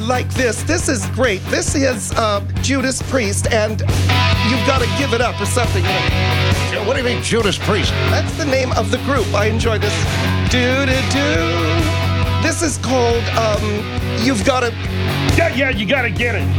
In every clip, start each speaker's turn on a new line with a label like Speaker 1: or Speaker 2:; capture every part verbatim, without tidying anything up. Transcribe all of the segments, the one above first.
Speaker 1: like this. This is great. This is uh, Judas Priest, and You've Got to Give It Up or something.
Speaker 2: Yeah, what do you mean, Judas Priest?
Speaker 1: That's the name of the group. I enjoy this. Do-do-do. This is called, um, You've Got to...
Speaker 3: Yeah, yeah, you gotta get it.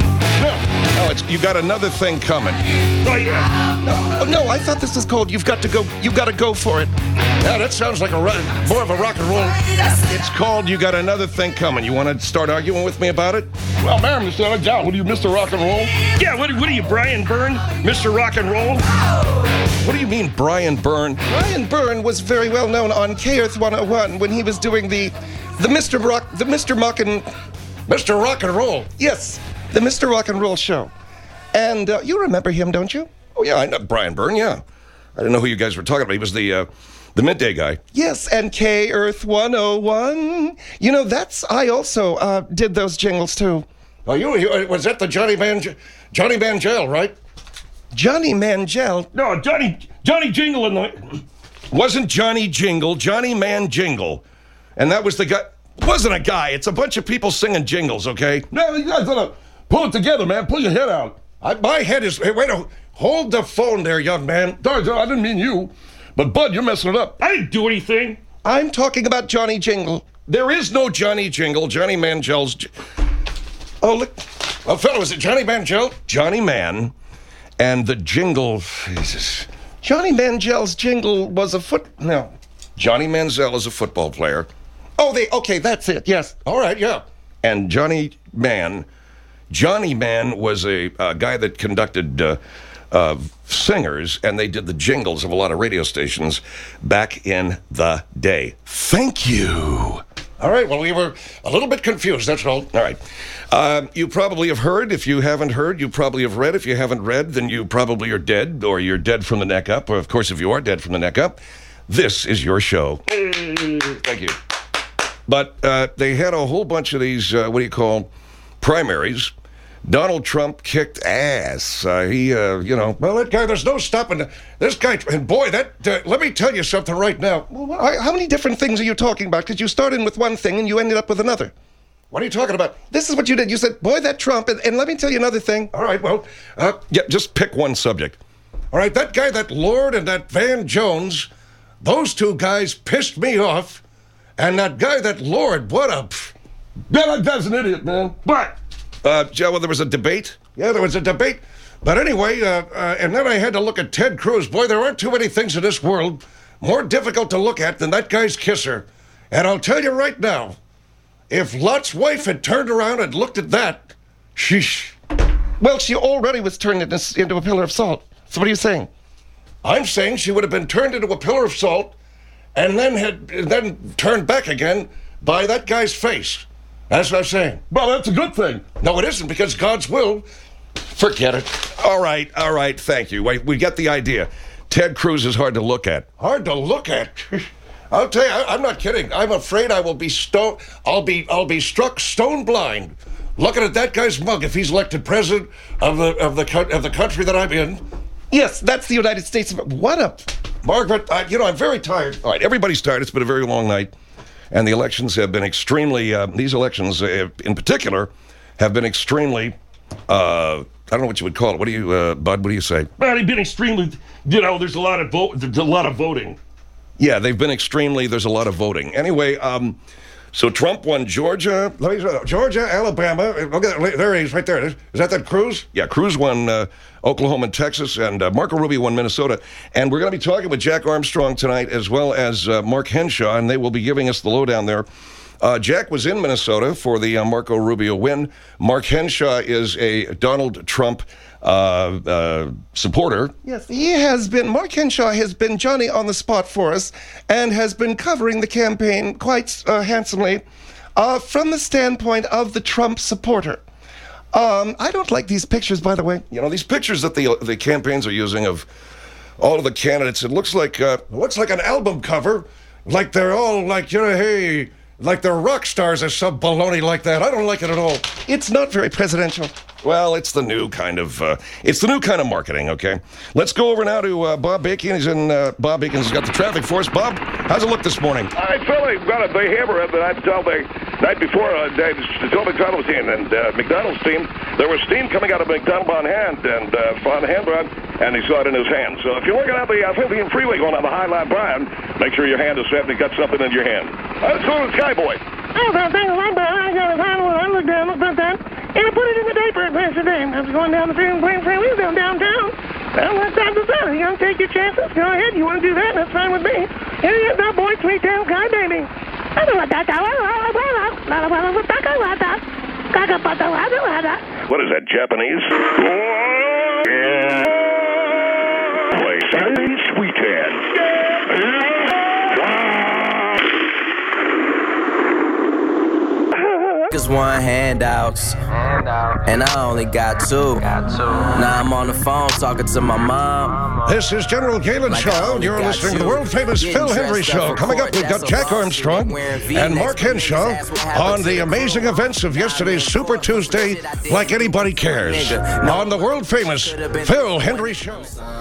Speaker 2: No, it's You Got Another Thing Coming.
Speaker 3: Oh, yeah.
Speaker 1: No, oh, no, I thought this was called You've Got to Go, You've Got to Go For It.
Speaker 2: Yeah, that sounds like a ro- more of a rock and roll. It's called You Got Another Thing Coming. You want to start arguing with me about it?
Speaker 3: Well, man, Mister John, what are you, Mister Rock and Roll? Yeah, what, what are you, Brian Byrne? Mister Rock and Roll?
Speaker 2: What do you mean, Brian Byrne?
Speaker 1: Brian Byrne was very well known on K Earth one oh one when he was doing the the Mister Rock, the Mister Mock and...
Speaker 2: Mister Rock and Roll.
Speaker 1: Yes, the Mister Rock and Roll show. And uh, you remember him, don't you?
Speaker 2: Oh, yeah, I know Brian Byrne, yeah. I didn't know who you guys were talking about. He was the uh, the midday guy.
Speaker 1: Yes, and K Earth one oh one. You know, that's, I also uh, did those jingles, too.
Speaker 2: Oh, you, you was that the Johnny Man, Johnny Manziel, right?
Speaker 1: Johnny Manziel?
Speaker 3: No, Johnny, Johnny Jingle in the...
Speaker 2: Wasn't Johnny Jingle, Johnny Man Jingle. And that was the guy... Wasn't a guy. It's a bunch of people singing jingles, okay?
Speaker 3: No, you guys gotta pull it together, man. Pull your head out.
Speaker 2: I, my head is... Hey, wait a... Hold the phone there, young man.
Speaker 3: Sorry, I didn't mean you. But, Bud, you're messing it up. I didn't do anything.
Speaker 1: I'm talking about Johnny Jingle.
Speaker 2: There is no Johnny Jingle. Johnny Manziel's... J-
Speaker 1: Oh, look.
Speaker 2: Well, fellow, is it Johnny Manziel? Johnny Man. And the jingle... Jesus.
Speaker 1: Johnny Manziel's jingle was a foot... No.
Speaker 2: Johnny Manziel is a football player.
Speaker 1: Oh, they... Okay, that's it, yes.
Speaker 2: All right, yeah. And Johnny Man... Johnny Man was a uh, guy that conducted uh, uh, singers, and they did the jingles of a lot of radio stations back in the day. Thank you. All right, well, we were a little bit confused, that's all. All right. Uh, you probably have heard. If you haven't heard, you probably have read. If you haven't read, then you probably are dead, or you're dead from the neck up. Or, of course, if you are dead from the neck up, this is your show. Thank you. But uh, they had a whole bunch of these, uh, what do you call, primaries. Donald Trump kicked ass. Uh, he, uh, you know, well, that guy, there's no stopping this guy. And boy, that, uh, let me tell you something right now.
Speaker 1: Well, what, how many different things are you talking about? Because you started with one thing and you ended up with another.
Speaker 2: What are you talking about?
Speaker 1: This is what you did. You said, boy, that Trump, and, and let me tell you another thing.
Speaker 2: All right, well, uh, yeah, just pick one subject. All right, that guy, that Lord and that Van Jones, those two guys pissed me off. And that guy, that Lord, what a...
Speaker 3: Yeah, that guy's an idiot, man. But...
Speaker 2: Uh, Joe, well, there was a debate. Yeah, there was a debate. But anyway, uh, uh, and then I had to look at Ted Cruz. Boy, there aren't too many things in this world more difficult to look at than that guy's kisser. And I'll tell you right now, if Lot's wife had turned around and looked at that, sheesh.
Speaker 1: Well, she already was turned into, into a pillar of salt. So what are you saying?
Speaker 2: I'm saying she would have been turned into a pillar of salt and then had then turned back again by that guy's face. That's what I'm saying.
Speaker 3: Well, that's a good thing.
Speaker 2: No, it isn't, because God's will. Forget it. All right, all right, thank you. Wait, we get the idea. Ted Cruz is hard to look at. Hard to look at? I'll tell you, I, I'm not kidding. I'm afraid I will be stone. I'll be, I'll be struck stone blind, looking at that guy's mug if he's elected president of the of the of the country that I'm in.
Speaker 1: Yes, that's the United States of... What a...
Speaker 2: Margaret, I, you know, I'm very tired. All right, everybody's tired. It's been a very long night. And the elections have been extremely, uh, these elections uh, in particular, have been extremely, uh, I don't know what you would call it. What do you, uh, Bud, what do you say?
Speaker 3: Well, they've been extremely, you know, there's a lot of vote, there's a lot of voting.
Speaker 2: Yeah, they've been extremely, there's a lot of voting. Anyway, um, so Trump won Georgia, let me, Georgia, Alabama, look at that, there he is, right there. Is that that Cruz? Yeah, Cruz won uh, Oklahoma and Texas, and uh, Marco Rubio won Minnesota. And we're going to be talking with Jack Armstrong tonight, as well as uh, Mark Henshaw, and they will be giving us the lowdown there. Uh, Jack was in Minnesota for the uh, Marco Rubio win. Mark Henshaw is a Donald Trump uh, uh, supporter.
Speaker 1: Yes, he has been, Mark Henshaw has been Johnny on the spot for us and has been covering the campaign quite uh, handsomely uh, from the standpoint of the Trump supporter. Um, I don't like these pictures, by the way.
Speaker 2: You know, these pictures that the the campaigns are using of all of the candidates, it looks like uh, it looks like an album cover, like they're all like, you know, hey, like they're rock stars or some baloney like that. I don't like it at all.
Speaker 1: It's not very presidential.
Speaker 2: Well, it's the new kind of uh, it's the new kind of marketing. Okay, let's go over now to uh, Bob Bacon. He's in. Uh, Bob Bacon's got the traffic for us. Bob, how's it look this morning?
Speaker 4: I feel like I've got a behavior that I tell the
Speaker 3: night before, uh, Dave, Joe McDonald's team and uh, McDonald's team, there was steam coming out of McDonald on hand and uh, on the hand rod, and he saw it in his hand. So if you're looking at the uh, Philippine Freeway going on the High Line, Brian, make sure your hand is set and you got something in your hand. Uh, so is Skyboy.
Speaker 4: I found things like that. I got a final one. I looked down, looked at that, and I put it in the diaper yesterday. I was going down the freeway, playing freeway, down downtown. Well, that's not the sound. You want to take your chances? Go ahead. You want to do that? That's fine with me. Here you go, boy. three ten Sky Baby.
Speaker 3: What is that, Japanese? Yeah. Play Saturday Sweethead.
Speaker 5: Cause one handouts, and I only got two. Now I'm on the phone talking to my mom.
Speaker 2: This is General Galen
Speaker 5: Like
Speaker 2: Shaw. You're listening to the world-famous Phil Hendry Show. Coming up, we've got Jack Armstrong and Mark Henshaw on the amazing events of yesterday's Super Tuesday, like anybody cares, on the world-famous Phil Hendry Show.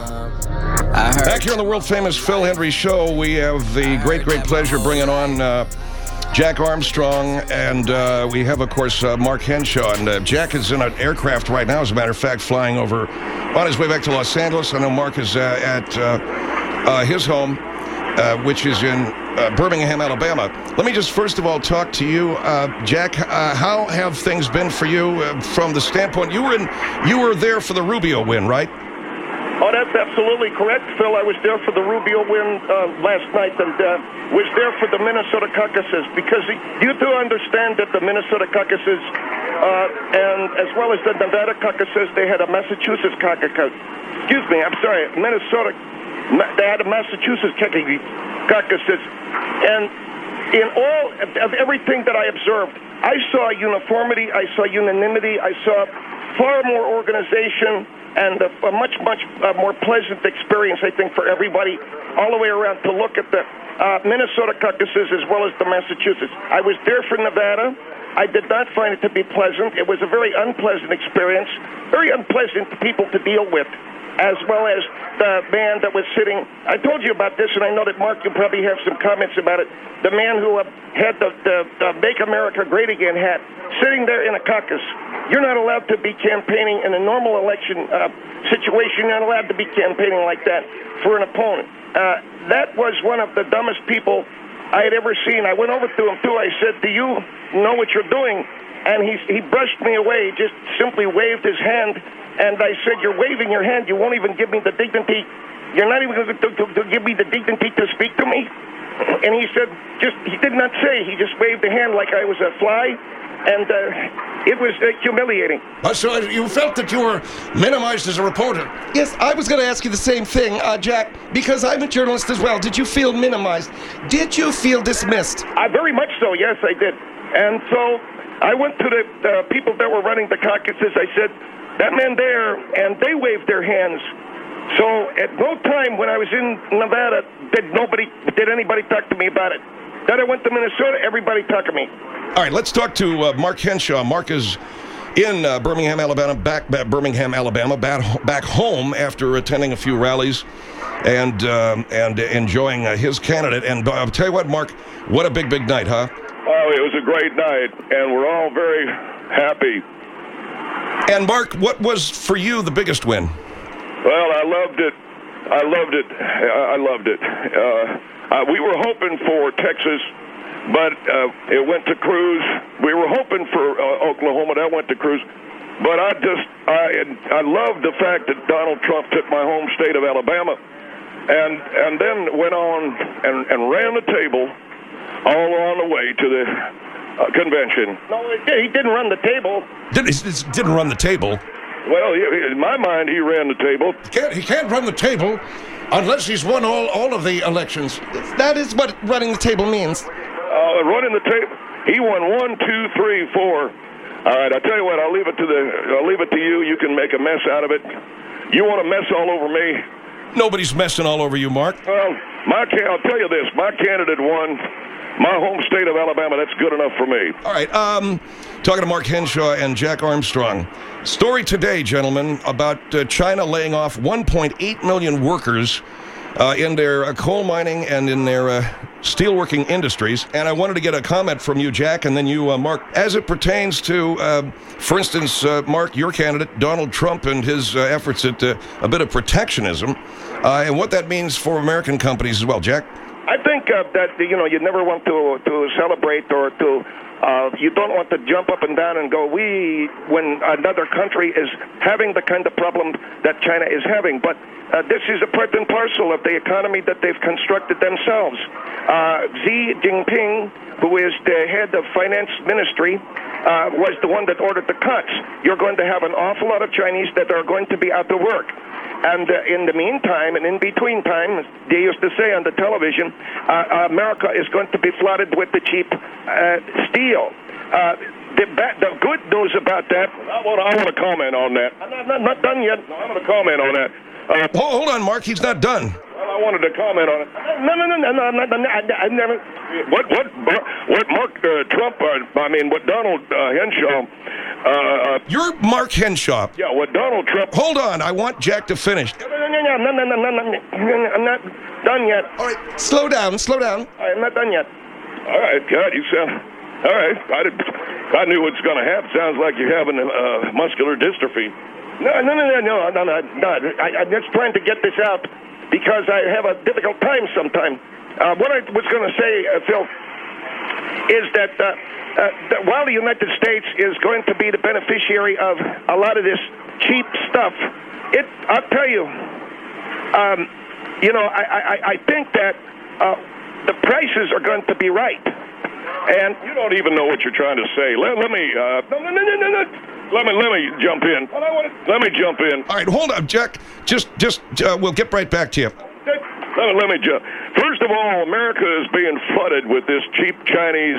Speaker 2: Back here on the world-famous Phil Hendry Show, we have the great, great pleasure bringing on uh, Jack Armstrong, and uh, we have, of course, uh, Mark Henshaw. And uh, Jack is in an aircraft right now, as a matter of fact, flying over on his way back to Los Angeles. I know Mark is uh, at uh, uh, his home, uh, which is in uh, Birmingham, Alabama. Let me just first of all talk to you, uh, Jack. Uh, how have things been for you uh, from the standpoint you were in? You were there for the Rubio win, right?
Speaker 3: Oh, that's absolutely correct, Phil. I was there for the Rubio win uh, last night, and uh, was there for the Minnesota caucuses, because you do understand that the Minnesota caucuses, uh, and as well as the Nevada caucuses, they had a Massachusetts caucus. Excuse me, I'm sorry, Minnesota. They had a Massachusetts caucuses, and in all of everything that I observed, I saw uniformity, I saw unanimity, I saw far more organization, and a, a much, much uh, more pleasant experience, I think, for everybody all the way around to look at the uh, Minnesota caucuses as well as the Massachusetts. I was there for Nevada. I did not find it to be pleasant. It was a very unpleasant experience, very unpleasant people to deal with, as well as the man that was sitting. I told you about this, and I know that, Mark, you probably have some comments about it. The man who uh, had the, the, the Make America Great Again hat sitting there in a caucus. You're not allowed to be campaigning in a normal election uh, situation. You're not allowed to be campaigning like that for an opponent. Uh, that was one of the dumbest people I had ever seen. I went over to him, too. I said, do you know what you're doing? And he, he brushed me away, just simply waved his hand. And I said, you're waving your hand. You won't even give me the dignity. You're not even going to, to, to give me the dignity to speak to me. And he said, just, he did not say. He just waved a hand like I was a fly. And uh, it was uh, humiliating.
Speaker 2: Uh, so you felt that you were minimized as a reporter?
Speaker 1: Yes, I was going to ask you the same thing, uh, Jack, because I'm a journalist as well. Did you feel minimized? Did you feel dismissed?
Speaker 3: I very much so, yes, I did. And so I went to the uh, people that were running the caucuses. I said, that man there, and they waved their hands. So at no time when I was in Nevada did nobody, did anybody talk to me about it. Then I went to Minnesota, everybody talked to me.
Speaker 2: All right, let's talk to uh, Mark Henshaw. Mark is in uh, Birmingham, Alabama, back, back Birmingham, Alabama, back, back home after attending a few rallies and um, and enjoying uh, his candidate. And uh, I'll tell you what, Mark, what a big, big night, huh?
Speaker 3: Oh, it was a great night, and we're all very happy.
Speaker 2: And Mark, what was for you the biggest win?
Speaker 3: Well, I loved it. I loved it. I loved it. Uh, uh, we were hoping for Texas, but uh, it went to Cruz. We were hoping for uh, Oklahoma. That went to Cruz. But I just, I I love the fact that Donald Trump took my home state of Alabama and and then went on and, and ran the table all on the way to the uh, convention. No, he didn't run the table.
Speaker 2: Did, he didn't run the table?
Speaker 3: Well, in my mind, he ran the table.
Speaker 2: He can't, he can't run the table unless he's won all, all of the elections.
Speaker 1: That is what running the table means.
Speaker 3: Uh, running the table, he won one, two, three, four. All right, I'll tell you what. I'll leave it to the. I'll leave it to you. You can make a mess out of it. You want to mess all over me?
Speaker 2: Nobody's messing all over you, Mark.
Speaker 3: Well, my can. I'll tell you this. My candidate won. My home state of Alabama. That's good enough for me.
Speaker 2: All right. Um, talking to Mark Henshaw and Jack Armstrong. Story today, gentlemen, about uh, China laying off one point eight million workers uh, in their uh, coal mining and in their uh, steelworking industries. And I wanted to get a comment from you, Jack, and then you, uh, Mark, as it pertains to, uh, for instance, uh, Mark, your candidate, Donald Trump, and his uh, efforts at uh, a bit of protectionism, uh, and what that means for American companies as well. Jack?
Speaker 3: I think uh, that, you know, you never want to to celebrate or to, uh, you don't want to jump up and down and go, we, when another country is having the kind of problem that China is having. But uh, this is a part and parcel of the economy that they've constructed themselves. Uh, Xi Jinping, who is the head of finance ministry, uh, was the one that ordered the cuts. You're going to have an awful lot of Chinese that are going to be out of work. And uh, in the meantime, and in between time, they used to say on the television, uh, America is going to be flooded with the cheap uh, steel. Uh, the, ba- the good news about that, I want, I want to comment on that. I'm not, not, not done yet. No, I'm going to comment on that. Uh,
Speaker 2: hold, hold on, Mark. He's not done.
Speaker 3: Well, I wanted to comment on it. No, no, no, no, no, I'm not, I, I never. What, what, what Mark uh, Trump, uh, I mean, what Donald uh, Henshaw. Uh, uh,
Speaker 2: You're Mark Henshaw.
Speaker 3: Yeah, what Donald Trump.
Speaker 2: Hold on, I want Jack to finish.
Speaker 3: No, no, no, no, no, no, no, no, no, I'm not done yet.
Speaker 1: All right, slow down, slow down.
Speaker 3: I'm not done yet. All right, God, you sound. All right, I did. I knew what's going to happen. Sounds like you're having uh, muscular dystrophy. No, no, no, no, no, no, no, no. I, I'm just trying to get this out because I have a difficult time sometimes. Uh, what I was going to say, uh, Phil, is that, uh, uh, that while the United States is going to be the beneficiary of a lot of this cheap stuff, it, I'll tell you, um, you know, I, I, I think that uh, the prices are going to be right. And you don't even know what you're trying to say. Let, let me, uh, no, no, no, no, no, no. Let me, let me jump in. Well, I want to, let me jump in.
Speaker 2: All right, hold on, Jack. Just, just, uh, we'll get right back to you.
Speaker 3: Let, let me jump. First of all, America is being flooded with this cheap Chinese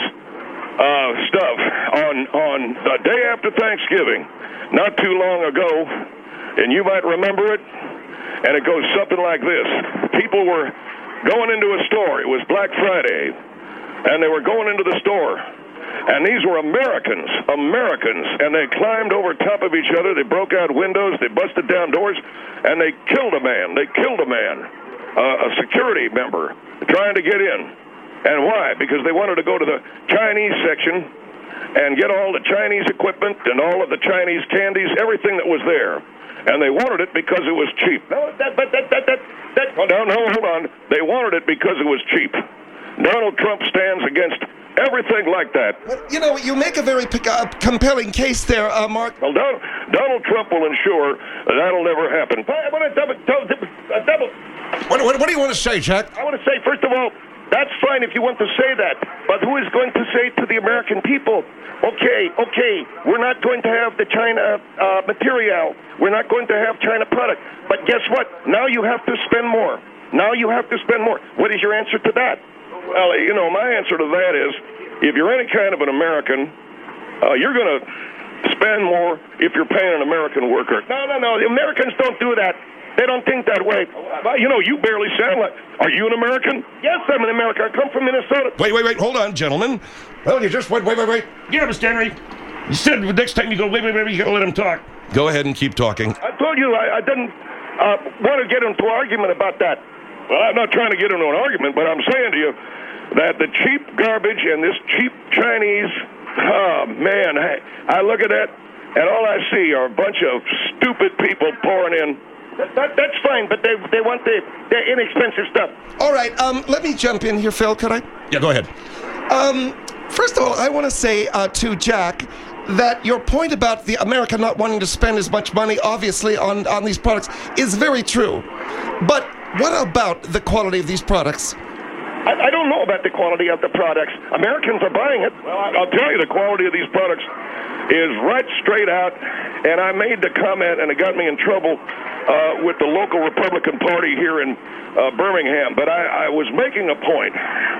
Speaker 3: uh, stuff on on the day after Thanksgiving, not too long ago, and you might remember it. And it goes something like this: people were going into a store. It was Black Friday, and they were going into the store. And these were Americans, Americans, and they climbed over top of each other. They broke out windows, they busted down doors, and they killed a man. They killed a man, uh, a security member, trying to get in. And why? Because they wanted to go to the Chinese section and get all the Chinese equipment and all of the Chinese candies, everything that was there. And they wanted it because it was cheap. No, that, that, that, that, that, that, oh, no, no, hold on. They wanted it because it was cheap. Donald Trump stands against everything like that.
Speaker 1: Well, you know, you make a very pick, uh, compelling case there, uh, Mark.
Speaker 3: Well, Donald, Donald Trump will ensure that that'll never happen. I want to double, double, double.
Speaker 2: What, what, what do you want to say, Jack?
Speaker 3: I want to say, first of all, that's fine if you want to say that. But who is going to say to the American people, okay, okay, we're not going to have the China uh, material. We're not going to have China product. But guess what? Now you have to spend more. Now you have to spend more. What is your answer to that? Well, you know, my answer to that is, if you're any kind of an American, uh, you're going to spend more if you're paying an American worker. No, no, no. The Americans don't do that. They don't think that way. Well, you know, you barely sound like... Are you an American? Yes, I'm an American. I come from Minnesota.
Speaker 2: Wait, wait, wait. Hold on, gentlemen. Well, you just... Wait, wait, wait, wait.
Speaker 6: Yeah, Mister Henry. You said the next time you go, wait, wait, wait, you got to let him talk.
Speaker 2: Go ahead and keep talking.
Speaker 3: I told you I, I didn't uh, want to get into an argument about that. Well, I'm not trying to get into an argument, but I'm saying to you that the cheap garbage and this cheap Chinese, oh, man, I, I look at that, and all I see are a bunch of stupid people pouring in. That, that, that's fine, but they they want the, the inexpensive stuff.
Speaker 1: All right, um, let me jump in here, Phil, could I?
Speaker 2: Yeah, go ahead.
Speaker 1: Um, first of all, I want to say uh, to Jack that your point about the America not wanting to spend as much money, obviously, on, on these products is very true. But what about the quality of these products?
Speaker 3: I, I don't know about the quality of the products. Americans are buying it. Well, I'll tell you, the quality of these products is right straight out. And I made the comment, and it got me in trouble uh, with the local Republican Party here in uh, Birmingham. But I, I was making a point,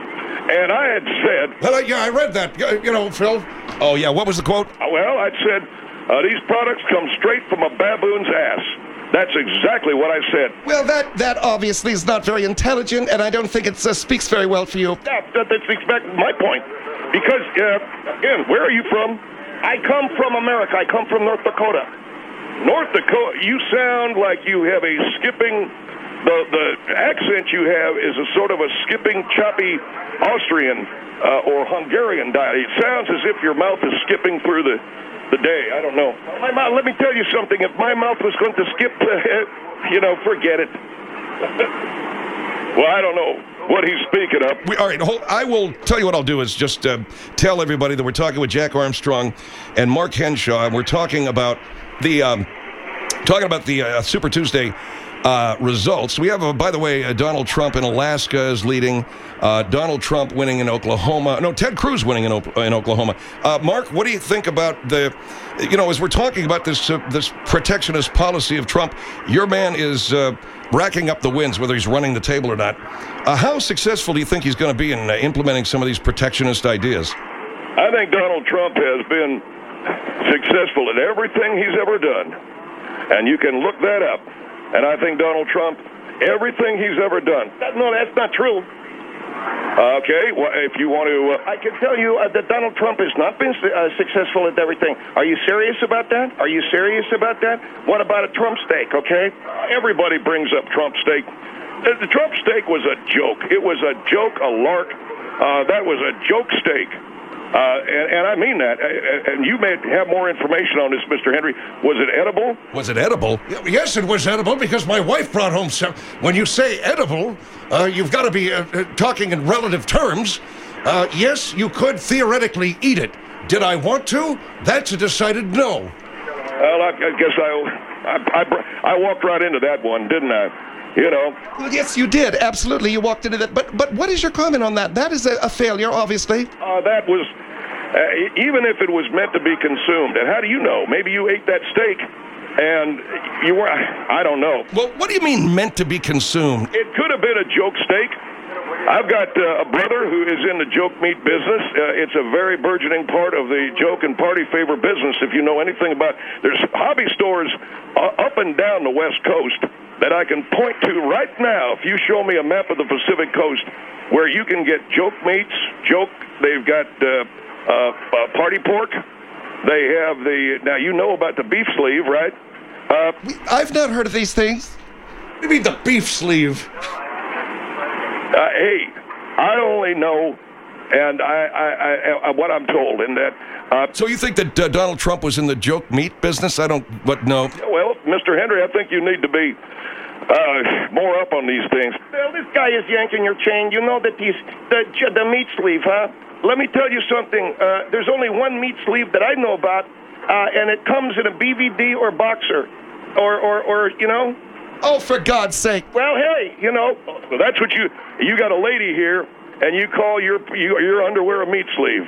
Speaker 3: and I had said...
Speaker 2: Well, yeah, I read that, you know, Phil. Oh, yeah, what was the quote?
Speaker 3: Well, I'd said, uh, these products come straight from a baboon's ass. That's exactly what I said.
Speaker 1: Well, that, that obviously is not very intelligent, and I don't think it uh, speaks very well for you.
Speaker 3: Yeah, that, that's exactly my point. Because, uh, again, where are you from? I come from America. I come from North Dakota. North Dakota, you sound like you have a skipping the the accent you have is a sort of a skipping, choppy Austrian uh, or Hungarian dialect. It sounds as if your mouth is skipping through the, the day. I don't know. My mouth, let me tell you something. If my mouth was going to skip, uh, you know, forget it. Well, I don't know what he's speaking of.
Speaker 2: We, all right, hold, I will tell you what I'll do is just uh, tell everybody that we're talking with Jack Armstrong and Mark Henshaw, and we're talking about the um, talking about the uh, Super Tuesday uh, results. We have, uh, by the way, uh, Donald Trump in Alaska is leading. Uh, Donald Trump winning in Oklahoma. No, Ted Cruz winning in, o- in Oklahoma. Uh, Mark, what do you think about the, you know, as we're talking about this uh, this protectionist policy of Trump, your man is uh, racking up the wins, whether he's running the table or not. Uh, how successful do you think he's going to be in uh, implementing some of these protectionist ideas?
Speaker 3: I think Donald Trump has been successful in everything he's ever done. And you can look that up. And I think Donald Trump, everything he's ever done. No, that's not true. Okay, well, if you want to... Uh, I can tell you uh, that Donald Trump has not been uh, successful at everything. Are you serious about that? Are you serious about that? What about a Trump steak, okay? Everybody brings up Trump steak. The, the Trump steak was a joke. It was a joke, a lark. Uh, that was a joke steak. Uh, and, and I mean that. And you may have more information on this, Mister Henry. Was it edible?
Speaker 2: Was it edible?
Speaker 6: Yes, it was edible because my wife brought home some. When you say edible, uh, you've got to be uh, uh, talking in relative terms. Uh, yes, you could theoretically eat it. Did I want to? That's a decided no.
Speaker 3: Well, I, I guess I, I, I, I walked right into that one, didn't I? You know.
Speaker 1: Well, yes, you did. Absolutely, you walked into that. But but what is your comment on that? That is a, a failure, obviously.
Speaker 3: Uh, that was, uh, even if it was meant to be consumed. And how do you know? Maybe you ate that steak, and you were. I don't know.
Speaker 2: Well, what do you mean meant to be consumed?
Speaker 3: It could have been a joke steak. I've got uh, a brother who is in the joke meat business. Uh, it's a very burgeoning part of the joke and party favor business. If you know anything about, there's hobby stores uh, up and down the West Coast that I can point to right now. If you show me a map of the Pacific Coast where you can get joke meats, joke, they've got uh, uh, uh, party pork. They have the, now you know about the beef sleeve, right? Uh,
Speaker 1: I've not heard of these things.
Speaker 6: What do you mean the beef sleeve?
Speaker 3: Uh, hey, I only know, and I, I, I, what I'm told, in that. Uh,
Speaker 2: so you think that uh, Donald Trump was in the joke meat business? I don't. But no.
Speaker 3: Well, Mister Henry, I think you need to be uh, more up on these things. Well, this guy is yanking your chain. You know that he's the the meat sleeve, huh? Let me tell you something. Uh, there's only one meat sleeve that I know about, uh, and it comes in a B V D or boxer, or or, or you know.
Speaker 1: Oh, for God's sake.
Speaker 3: Well, hey, you know, well, that's what you, you got a lady here, and you call your you, your underwear a meat sleeve.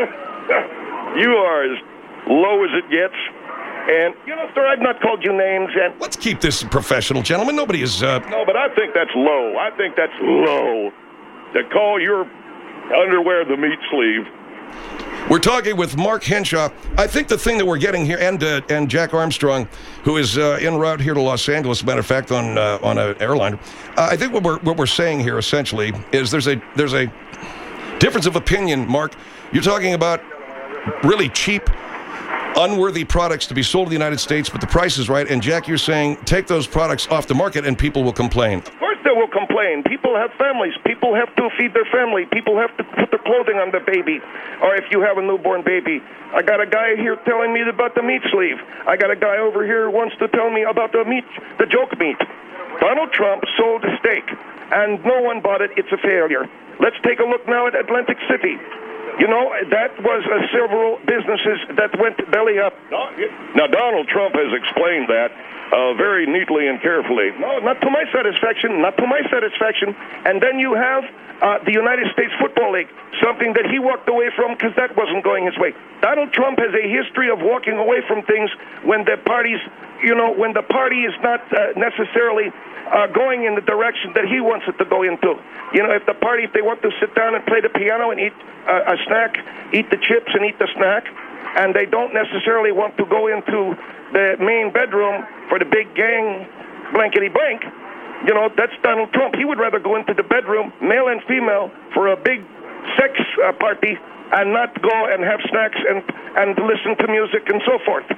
Speaker 3: You are as low as it gets. And, you know, sir, I've not called you names. And
Speaker 2: let's keep this professional, gentlemen. Nobody is... Uh...
Speaker 3: No, but I think that's low. I think that's low to call your underwear the meat sleeve.
Speaker 2: We're talking with Mark Henshaw. I think the thing that we're getting here, and uh, and Jack Armstrong, who is uh, en route here to Los Angeles, as a matter of fact, on uh, on an airline. Uh, I think what we're what we're saying here essentially is there's a there's a difference of opinion. Mark, you're talking about really cheap, unworthy products to be sold in the United States, but the price is right. And Jack, you're saying take those products off the market, and people will complain.
Speaker 3: Of course they will complain. People have families. People have to feed their family. People have to put their clothing on the baby. Or if you have a newborn baby. I got a guy here telling me about the meat sleeve. I got a guy over here who wants to tell me about the meat, the joke meat. Donald Trump sold a steak, and no one bought it. It's a failure. Let's take a look now at Atlantic City. You know, that was uh, several businesses that went belly up. Now, Donald Trump has explained that uh, very neatly and carefully. No, not to my satisfaction, not to my satisfaction. And then you have uh, the United States Football League, something that he walked away from because that wasn't going his way. Donald Trump has a history of walking away from things when the parties, you know, when the party is not uh, necessarily uh, going in the direction that he wants it to go into. You know, if the party, if they want to sit down and play the piano and eat uh, a snack, eat the chips and eat the snack, and they don't necessarily want to go into the main bedroom for the big gang blankety blank, you know, that's Donald Trump. He would rather go into the bedroom, male and female, for a big sex uh, party and not go and have snacks and, and listen to music and so forth.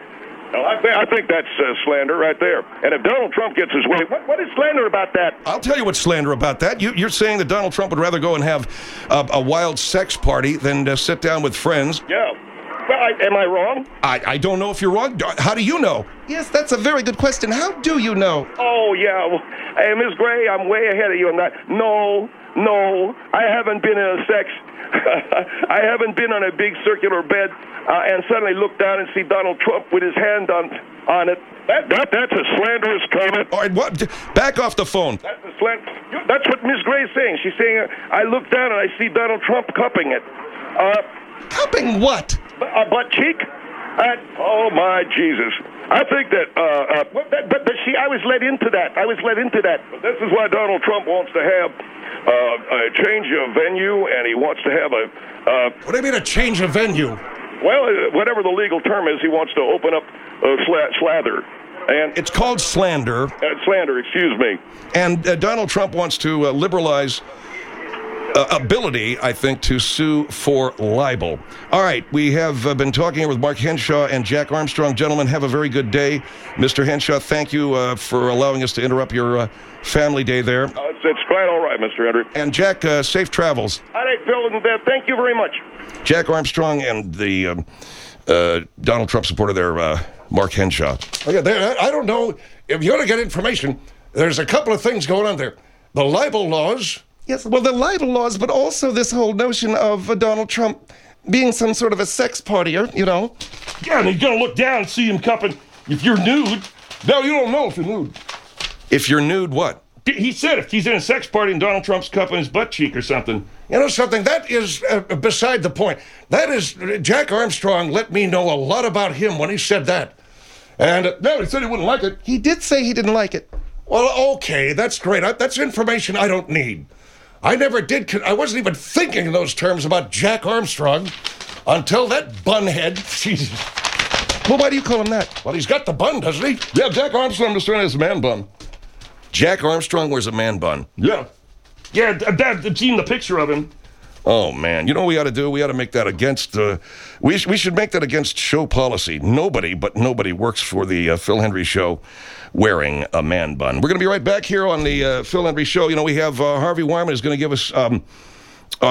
Speaker 3: Well, I, th- I think that's uh, slander right there. And if Donald Trump gets his way, what, what is slander about that?
Speaker 2: I'll tell you what's slander about that. You, you're saying that Donald Trump would rather go and have a, a wild sex party than uh, sit down with friends.
Speaker 3: Yeah. Well, I, am I wrong?
Speaker 2: I, I don't know if you're wrong. How do you know?
Speaker 1: Yes, that's a very good question. How do you know?
Speaker 3: Oh, yeah. Well, hey, Miss Gray, I'm way ahead of you on that. No, no, I haven't been in a sex. I haven't been on a big circular bed uh, and suddenly look down and see Donald Trump with his hand on on it. That, that That's a slanderous comment.
Speaker 2: All right, what? Back off the phone.
Speaker 3: That's a slant. That's what Miss Gray's saying. She's saying, uh, I look down and I see Donald Trump cupping it. Uh,
Speaker 1: Cupping what?
Speaker 3: A butt cheek? Uh, oh, my Jesus. I think that, uh, uh, that but, but see, I was led into that. I was led into that. This is why Donald Trump wants to have uh, a change of venue, and he wants to have a... Uh,
Speaker 6: What do you mean a change of venue?
Speaker 3: well, uh, whatever the legal term is, he wants to open up uh, sla- slather. And
Speaker 2: It's called slander.
Speaker 3: uh, slander, excuse me.
Speaker 2: And uh, Donald Trump wants to uh, liberalize uh, ability, I think, to sue for libel. All right, we have uh, been talking here with Mark Henshaw and Jack Armstrong. Gentlemen, have a very good day. Mister Henshaw, thank you uh, for allowing us to interrupt your uh, family day there.
Speaker 3: Uh, it's, it's quite all right, Mister Andrew.
Speaker 2: And Jack, uh, safe travels.
Speaker 3: All right, Phil, and uh, thank you very much.
Speaker 2: Jack Armstrong and the um, uh, Donald Trump supporter there, uh, Mark Henshaw.
Speaker 6: Okay, there, I don't know. If you want to get information, there's a couple of things going on there. The libel laws.
Speaker 1: Yes, well, the libel laws, but also this whole notion of uh, Donald Trump being some sort of a sex partier, you know.
Speaker 7: Yeah, and he's gonna look down and see him cupping. If you're nude, no, you don't know if you're nude.
Speaker 2: If you're nude, what?
Speaker 7: He said if he's in a sex party and Donald Trump's cupping his butt cheek or something.
Speaker 6: You know something? That is uh, beside the point. That is, Jack Armstrong let me know a lot about him when he said that. And, uh,
Speaker 7: No, he said he wouldn't like it.
Speaker 1: He did say he didn't like it.
Speaker 6: well, okay, that's great. I, that's information I don't need. I never did, con- I wasn't even thinking in those terms about Jack Armstrong until that bunhead, Jesus.
Speaker 1: Well, why do you call him that?
Speaker 6: Well, he's got the bun, doesn't he?
Speaker 7: Yeah, Jack Armstrong was trying his man bun.
Speaker 2: Jack Armstrong wears a man bun.
Speaker 7: Yeah. Yeah, Dad, I've seen the picture of him.
Speaker 2: Oh, man. You know what we ought to do? We ought to make that against, uh, we, sh- we should make that against show policy. Nobody, but nobody works for the uh, Phil Hendry Show wearing a man bun. We're going to be right back here on the uh, Phil Hendry Show. You know, we have uh, Harvey Wireman is going to give us, um, uh,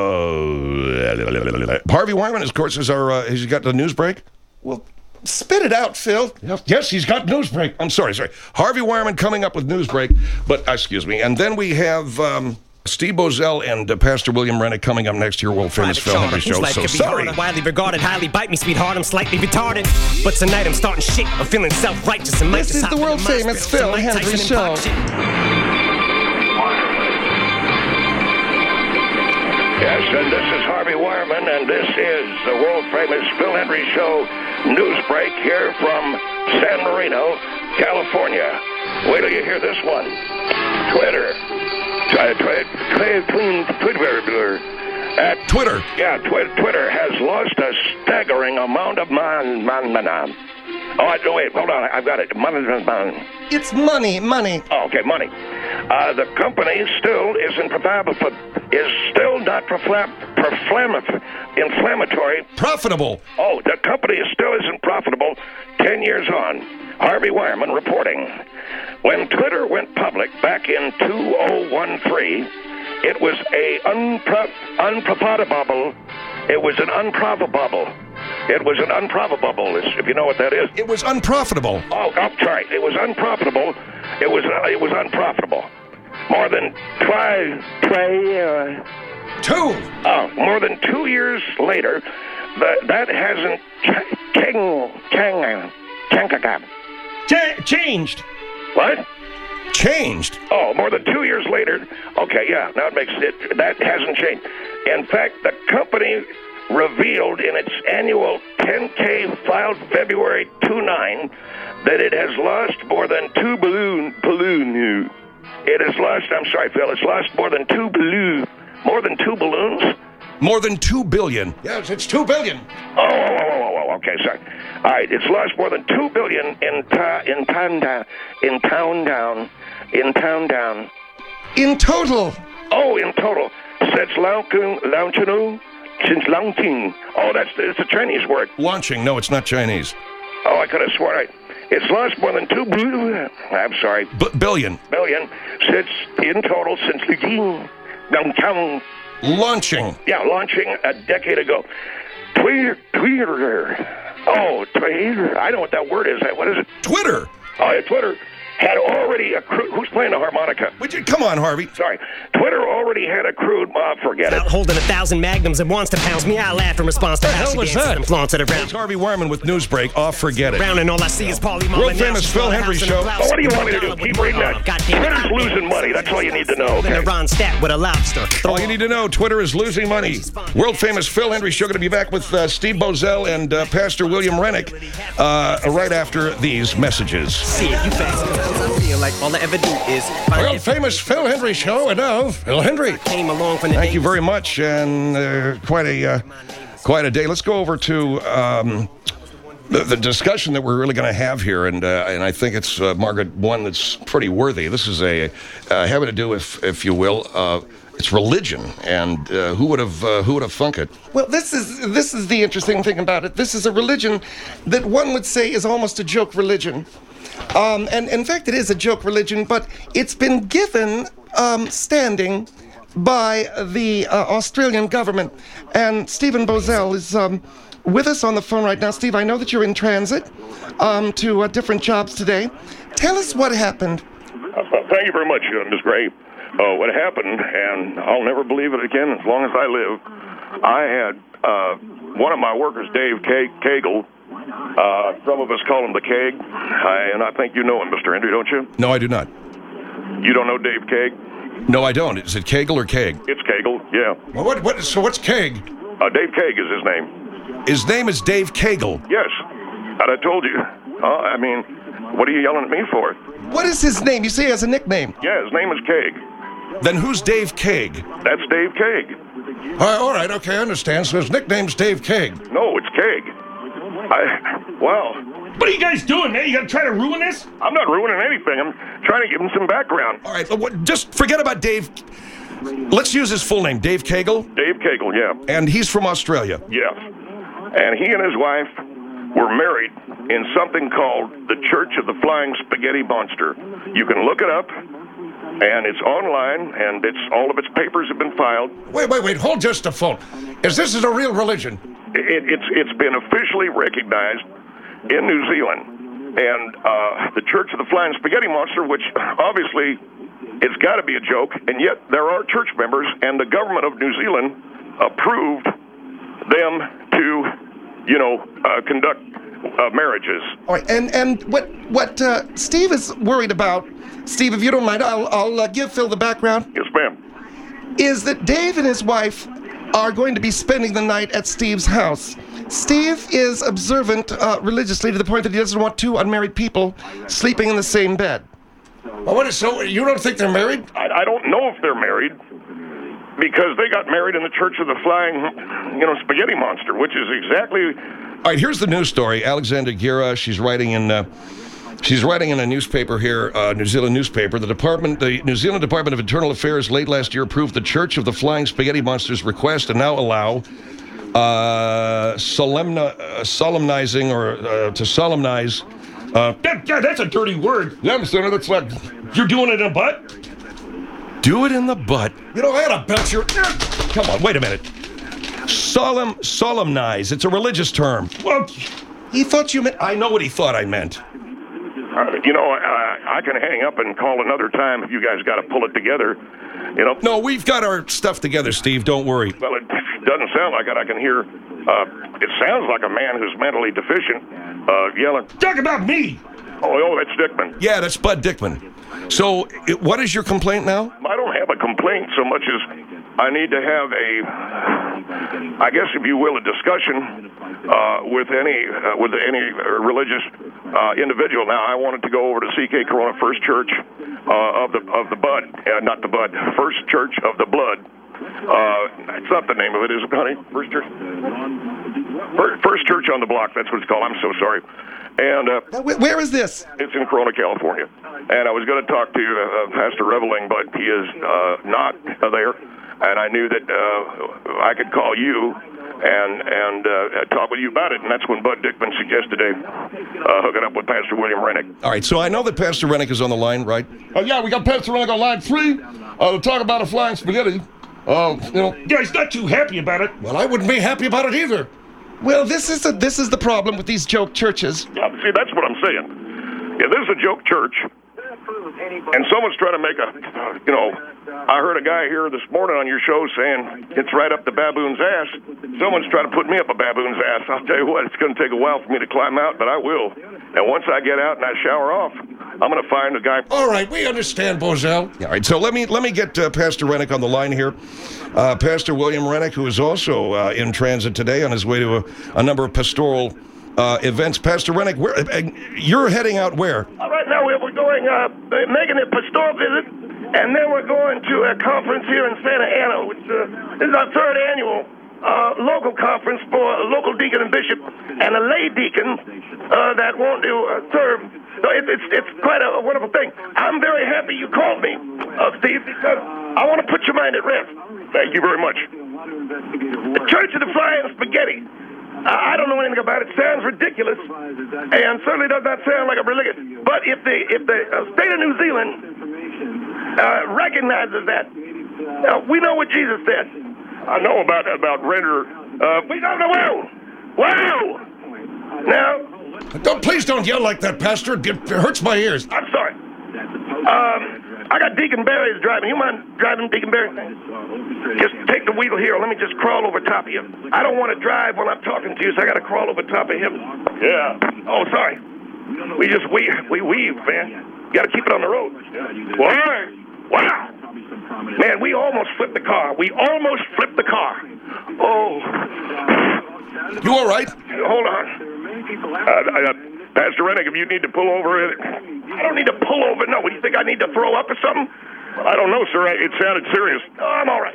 Speaker 2: Harvey Wireman, of course, is our, uh, has he got the news break?
Speaker 1: Well, spit it out, Phil.
Speaker 6: Yes, he's got news break.
Speaker 2: I'm sorry, sorry. Harvey Wireman coming up with news break, but, uh, excuse me. And then we have, um, Steve Bozell and uh, Pastor William Rennick coming up next to your world-famous Phil Hendry Show. So sorry.
Speaker 8: Widely regarded, highly bite me, sweetheart. I'm slightly retarded, but tonight I'm starting shit. I'm feeling self-righteous and might
Speaker 1: This
Speaker 8: just
Speaker 1: is
Speaker 8: hop
Speaker 1: the
Speaker 8: into my
Speaker 1: world-famous
Speaker 8: spirits.
Speaker 1: Phil
Speaker 8: Mike
Speaker 1: Hendry
Speaker 8: Tyson and
Speaker 1: Show.
Speaker 8: pop shit.
Speaker 3: Yes, and this is Harvey Wireman, and this is the world-famous Phil Hendry Show news break here from San Marino, California. Wait till you hear this one. Twitter. Try, try, try, clean Twitter. At
Speaker 2: Twitter.
Speaker 3: Yeah, twi- Twitter has lost a staggering amount of man, man, man, man. Oh, I- no, wait, hold on. I've got it. Money, money.
Speaker 1: It's money, money.
Speaker 3: Oh, okay, money. Uh, the company still isn't profitable, is still not profla- proflam- inflammatory.
Speaker 2: Profitable.
Speaker 3: Oh, the company is still isn't profitable ten years on. Harvey Wireman reporting. When Twitter went public back in two thousand thirteen, it was a unpro- unprofitable. It was an unprofitable. It was an unprofitable, if you know what that is.
Speaker 2: It was unprofitable.
Speaker 3: Oh, I'm sorry. It was unprofitable. It was uh, it was unprofitable. More than twi- twi- uh,
Speaker 6: Two.
Speaker 3: oh, more than two years later, that that hasn't ch- chang chang changagab.
Speaker 7: Ch- changed.
Speaker 3: What?
Speaker 2: Changed.
Speaker 3: Oh, more than two years later. Okay, yeah, now it makes it. That hasn't changed. In fact, the company revealed in its annual ten K filed February twenty-ninth that it has lost more than two balloon balloon. It has lost. I'm sorry, Phil. It's lost more than two balloon. More than two balloons.
Speaker 2: More than two billion.
Speaker 6: Yes, it's two billion.
Speaker 3: Oh, oh, oh, oh, oh, okay, sorry. All right, it's lost more than two billion in ta- in town down in town down in town down.
Speaker 1: In total.
Speaker 3: Oh, in total, since launching launching since launching. Oh, that's it's a Chinese word.
Speaker 2: Launching. No, it's not Chinese.
Speaker 3: Oh, I could have sworn I... It's lost more than two... I'm sorry.
Speaker 2: B- billion.
Speaker 3: Billion. Since, in total, since the... Downtown...
Speaker 2: Launching.
Speaker 3: Yeah, launching a decade ago. Twitter... Twitter... Oh, Twitter... I know what that word is. What is it?
Speaker 2: Twitter.
Speaker 3: Oh, yeah, Twitter... had already accrued... Who's playing the harmonica?
Speaker 2: Would you, come on, Harvey.
Speaker 3: Sorry. Twitter already had accrued... Uh, forget it.
Speaker 8: Out holding a thousand magnums and wants to pounce me. I laugh in response to how
Speaker 2: hell
Speaker 8: she
Speaker 2: was
Speaker 8: dances
Speaker 2: that?
Speaker 8: and flaunts it around.
Speaker 2: It's Harvey Wyman with Newsbreak. Off Forget It.
Speaker 8: Around and all I see is Paulie Mama.
Speaker 2: World famous Phil Henry show.
Speaker 3: Oh, what do you want me to do? Keep reading that? Twitter's losing money. That's all you need to know. Okay?
Speaker 8: A Ron Stat with a lobster.
Speaker 2: All you need to know, Twitter is losing money. World famous Phil Henry show going to be back with uh, Steve Bozell and uh, Pastor William Rennick uh, right after these messages.
Speaker 8: See if you fast. I feel like all I ever do is
Speaker 2: World famous Phil Henry show, and now Phil Henry.
Speaker 8: Came along from the
Speaker 2: Thank you very much, and uh, quite a uh, quite a day. Let's go over to um, the, the discussion that we're really going to have here, and uh, and I think it's uh, Margaret one that's pretty worthy. This is a uh, having to do with, if you will, uh, it's religion, and uh, who would have uh, who would have thunk it?
Speaker 1: Well, this is this is the interesting thing about it. This is a religion that one would say is almost a joke religion. Um, and in fact, it is a joke religion, but it's been given um, standing by the uh, Australian government. And Stephen Bozell is um, with us on the phone right now. Steve, I know that you're in transit um, to uh, different jobs today. Tell us what happened.
Speaker 3: Uh, thank you very much, uh, Miz Gray. Uh, what happened, and I'll never believe it again as long as I live, I had uh, one of my workers, Dave K- Cagle, Uh, some of us call him the Keg, I, and I think you know him, Mister Henry, don't you?
Speaker 2: No, I do not.
Speaker 3: You don't know Dave Keg?
Speaker 2: No, I don't. Is it Kegel or Keg?
Speaker 3: It's Cagle, yeah.
Speaker 6: Well, what, what, so what's Keg?
Speaker 3: Uh, Dave Keg is his name.
Speaker 2: His name is Dave Kegel.
Speaker 3: Yes, and I told you. Uh, I mean, what are you yelling at me for?
Speaker 1: What is his name? You say he has a nickname.
Speaker 3: Yeah, his name is Keg.
Speaker 2: Then who's Dave Keg?
Speaker 3: That's Dave Keg.
Speaker 6: Uh, all right, okay, I understand. So his nickname's Dave Keg.
Speaker 3: No, it's Keg. I, well...
Speaker 7: What are you guys doing, man? You gonna try to ruin this?
Speaker 3: I'm not ruining anything. I'm trying to give him some background.
Speaker 2: All right, what, just forget about Dave. Let's use his full name, Dave Kegel.
Speaker 3: Dave Kegel, yeah.
Speaker 2: And he's from Australia.
Speaker 3: Yes. And he and his wife were married in something called the Church of the Flying Spaghetti Monster. You can look it up, and it's online, and it's all of its papers have been filed.
Speaker 6: Wait, wait, wait, hold just a phone. Is this is a real religion?
Speaker 3: It, it's it's been officially recognized in New Zealand, and uh, the Church of the Flying Spaghetti Monster, which obviously it's got to be a joke, and yet there are church members, and the government of New Zealand approved them to, you know, uh, conduct uh, marriages.
Speaker 1: All right, and and what what uh, Steve is worried about, Steve, if you don't mind, I'll I'll uh, give Phil the background.
Speaker 3: Yes, ma'am.
Speaker 1: Is that Dave and his wife are going to be spending the night at Steve's house. Steve is observant uh, religiously to the point that he doesn't want two unmarried people sleeping in the same bed.
Speaker 6: Well, what is, so you don't think they're married?
Speaker 3: I, I don't know if they're married because they got married in the Church of the Flying, you know, Spaghetti Monster, which is exactly...
Speaker 2: All right, here's the news story. Alexandra Gira, she's writing in... Uh, She's writing in a newspaper here, uh, New Zealand newspaper. The department, the New Zealand Department of Internal Affairs late last year approved the Church of the Flying Spaghetti Monster's request and now allow uh, solemni- uh, solemnizing or uh, to solemnize. Uh,
Speaker 7: That, yeah, that's a dirty word.
Speaker 2: yeah, Senator, that's like,
Speaker 7: You're doing it in a butt?
Speaker 2: do it in the butt.
Speaker 6: You know, I had a belt your...
Speaker 2: Come on, wait a minute. Solemn, solemnize. It's a religious term.
Speaker 7: Well,
Speaker 1: He thought you meant...
Speaker 2: I know what he thought I meant.
Speaker 3: Uh, you know, I, I can hang up and call another time if you guys got to pull it together. You know.
Speaker 2: No, we've got our stuff together, Steve. Don't worry.
Speaker 3: Well, it doesn't sound like it. I can hear. Uh, it sounds like a man who's mentally deficient uh, yelling.
Speaker 7: talk about me.
Speaker 3: Oh, oh, that's Dickman.
Speaker 2: Yeah, that's Bud Dickman. So, it, what is your complaint now?
Speaker 3: I don't have a complaint so much as I need to have a, I guess if you will, a discussion uh, with any uh, with any religious uh, individual. Now, I wanted to go over to C K Corona First Church uh, of the of the Bud, uh, not the Bud, First Church of the Blood. Uh, it's not the name of it, is it, honey? First Church. First Church on the Block. That's what it's called. I'm so sorry. And uh,
Speaker 1: Where, where is this?
Speaker 3: it's in Corona, California. And I was going to talk to uh, Pastor Reveling, but he is uh, not uh, there. And I knew that uh, I could call you and and uh, talk with you about it. And that's when Bud Dickman suggested a uh, hooking up with Pastor William Rennick.
Speaker 2: All right, so I know that Pastor Rennick is on the line, right?
Speaker 6: Uh, yeah, we got Pastor Rennick on line three uh, to talk about a flying spaghetti. Uh, you know,
Speaker 7: Yeah, he's not too happy about it.
Speaker 6: well, I wouldn't be happy about it either.
Speaker 1: Well, this is a, this is the problem with these joke churches.
Speaker 3: Yeah, see, that's what I'm saying. Yeah, this is a joke church, and someone's trying to make a, you know, I heard a guy here this morning on your show saying it's right up the baboon's ass. Someone's trying to put me up a baboon's ass. I'll tell you what, it's going to take a while for me to climb out, but I will. And once I get out and I shower off, I'm going to find a guy.
Speaker 6: All right, we understand, Bozell.
Speaker 2: All right, so let me let me get uh, Pastor Rennick on the line here. Uh, Pastor William Rennick, who is also uh, in transit today on his way to a, a number of pastoral uh, events. Pastor Rennick, where, uh, you're heading out where?
Speaker 3: Uh, right now we're going, uh, making a pastoral visit, and then we're going to a conference here in Santa Ana, which uh, is our third annual uh, local conference for a local deacon and bishop and a lay deacon uh, that want to uh, serve. So it, it's it's quite a wonderful thing. I'm very happy you called me, uh, Steve, because I want to put your mind at rest. Thank you very much. The Church of the Flying Spaghetti. I I don't know anything about it. Sounds ridiculous, and certainly does not sound like a religion. But if the if the uh, state of New Zealand uh, recognizes that, uh, we know what Jesus said. I know about about render. Uh, we don't know. Wow, wow. Now.
Speaker 6: Don't, please don't yell like that, Pastor. It hurts my ears.
Speaker 3: I'm sorry. Um, I got Deacon Barry driving. You mind driving, Deacon Barry? Just take the wheel here. Let me just crawl over top of you. I don't want to drive when I'm talking to you, so I got to crawl over top of him. Yeah. Oh, sorry. We just we we weave, man. You got to keep it on the road. Why? Wow. Man, we almost flipped the car. We almost flipped the car. Oh.
Speaker 6: You all right?
Speaker 3: Hold on. Uh, uh, Pastor Rennick, if you need to pull over, I don't need to pull over. No, what do you think? I need to throw up or something? Well, I don't know, sir. It sounded serious. Oh, I'm all right.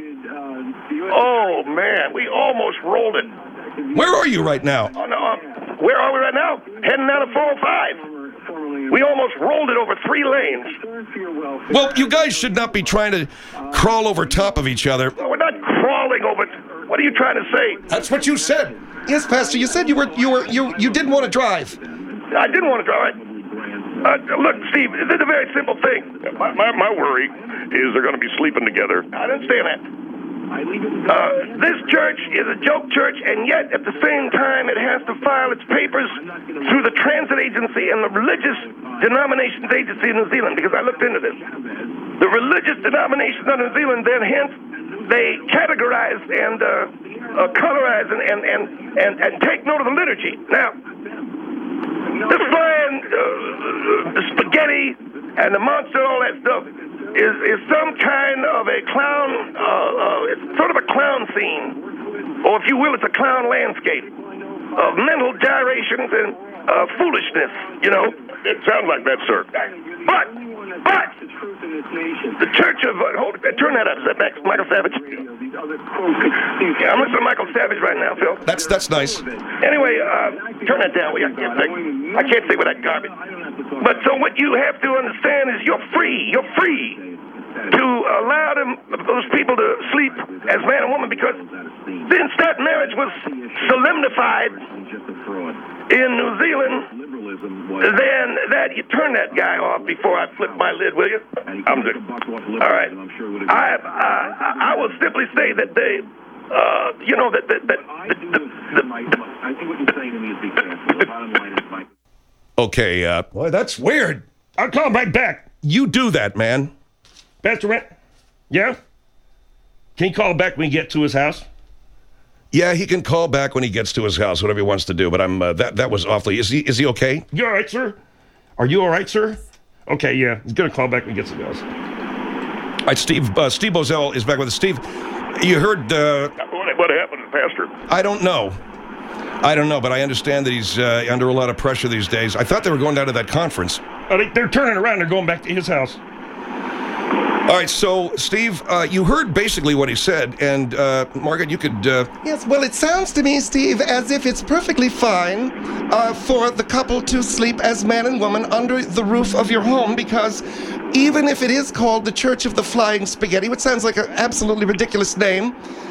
Speaker 3: Oh, man, we almost rolled it.
Speaker 2: Where are you right now?
Speaker 3: Oh, no, um, where are we right now? Heading down to four oh five. We almost rolled it over three lanes.
Speaker 2: Well, you guys should not be trying to crawl over top of each other.
Speaker 3: No, we're not crawling over. What are you trying to say?
Speaker 6: That's what you said.
Speaker 1: Yes, Pastor, you said you were you were you you didn't want to drive.
Speaker 3: I didn't want to drive. Uh, look, Steve, this is a very simple thing. My, my, my worry is they're going to be sleeping together. I understand that. Uh, this church is a joke church, and yet at the same time it has to file its papers through the transit agency and the religious denominations agency in New Zealand, because I looked into this. The religious denominations of New Zealand then hence they categorize and uh, uh, colorize and, and, and, and, and take note of the liturgy. Now, the flying uh, the spaghetti and the monster and all that stuff is, is some kind of a clown, uh, uh, it's sort of a clown scene, or if you will, it's a clown landscape of mental gyrations and uh, foolishness, you know. It sounds like that, sir. But, but, the Church of, uh, hold, uh, turn that up, is that Max, Michael Savage? Yeah, I'm listening to Michael Savage right now, Phil.
Speaker 2: That's that's nice.
Speaker 3: Anyway, uh, turn that down. I can't say, I can't say with that garbage. But so what you have to understand is you're free. You're free to allow them, those people to sleep as man and woman, because since that marriage was solemnified in New Zealand, then that you turn that guy off before I flip my lid, will you? I'm good. All right. I I, I will simply say that they, uh, you know, that that that. The, the, the,
Speaker 9: I think what you're saying to me is be careful. The bottom line is, Mike.
Speaker 2: Okay, uh,
Speaker 6: Boy, that's weird.
Speaker 7: I'll call right back.
Speaker 2: you do that, man.
Speaker 7: Pastor Rent? Yeah? Can you call back when you get to his house?
Speaker 2: Yeah, he can call back when he gets to his house, whatever he wants to do. But I'm uh, that that was awfully. Is he is he okay?
Speaker 7: You all right, sir? Are you all right, sir? Okay, yeah. He's gonna call back when he gets to the house.
Speaker 2: All right, Steve. Uh, Steve Bozell is back with us. Steve, you heard? Uh,
Speaker 3: what, what happened, Pastor?
Speaker 2: I don't know. I don't know, but I understand that he's uh, under a lot of pressure these days. I thought they were going down to that conference.
Speaker 7: Uh, they, they're turning around. They're going back to his house.
Speaker 2: All right, so, Steve, uh, you heard basically what he said, and, uh, Margaret, you could... Uh...
Speaker 1: Yes, well, it sounds to me, Steve, as if it's perfectly fine uh, for the couple to sleep as man and woman under the roof of your home, because even if it is called the Church of the Flying Spaghetti, which sounds like an absolutely ridiculous name,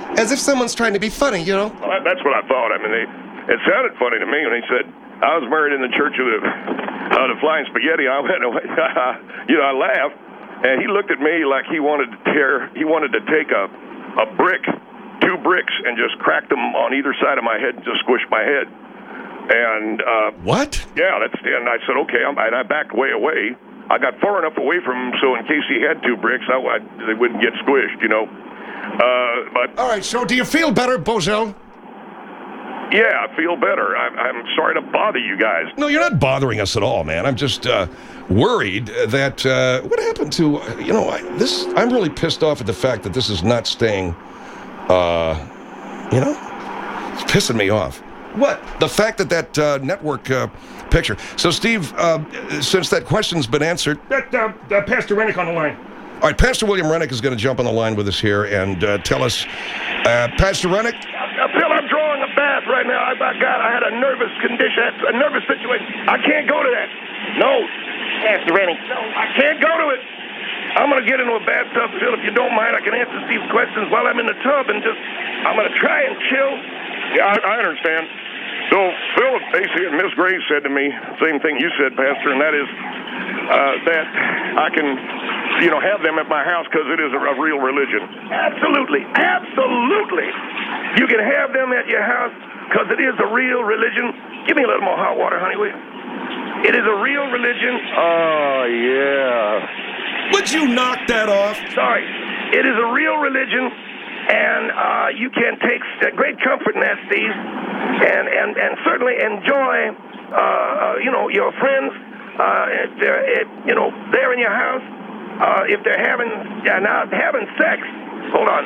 Speaker 1: as if someone's trying to be funny, you know?
Speaker 3: Well, that- that's what I thought. I mean, they, it sounded funny to me when he said, I was married in the Church of the, uh, the Flying Spaghetti. I went, you know, I laughed, and he looked at me like he wanted to tear, he wanted to take a, a brick, two bricks, and just crack them on either side of my head and just squish my head. And, uh...
Speaker 6: What?
Speaker 3: Yeah, that's, and I said, okay, I'm, and I backed way away. I got far enough away from him so in case he had two bricks, I, I, they wouldn't get squished, you know. Uh, but...
Speaker 6: All right, so do you feel better, Bozell?
Speaker 3: Yeah, I feel better. I'm, I'm sorry to bother you guys.
Speaker 2: No, you're not bothering us at all, man. I'm just uh, worried that uh, what happened to uh, you know I, this. I'm really pissed off at the fact that this is not staying. Uh, you know, it's pissing me off.
Speaker 1: What?
Speaker 2: The fact that that uh, network uh, picture. So, Steve, uh, since that question's been answered,
Speaker 7: That, uh, uh, Pastor Rennick on the line.
Speaker 2: all right, Pastor William Rennick is going to jump on the line with us here and uh, tell us, uh, Pastor Rennick.
Speaker 3: Uh, Phil, I'm drawing a bath right now. I, I got, I had a nervous condition, a nervous situation. I can't go to that. No, Pastor Rennick. No, I can't go to it. I'm going to get into a bathtub, Phil. If you don't mind, I can answer Steve's questions while I'm in the tub and just, I'm going to try and chill. Yeah, I, I understand. So, Phil, basically, Miss Grace said to me, same thing you said, Pastor, and that is uh, that I can, you know, have them at my house because it is a, a real religion. Absolutely. Absolutely. You can have them at your house because it is a real religion. Give me a little more hot water, honey, will you? It is a real religion. Oh, yeah.
Speaker 2: Would you knock that off?
Speaker 3: Sorry. It is a real religion, and uh, you can take great comfort in that, Steve, and, and, and certainly enjoy, uh, you know, your friends, uh, if they're, if, you know, they're in your house. Uh, if they're having, uh, now, having sex, hold on.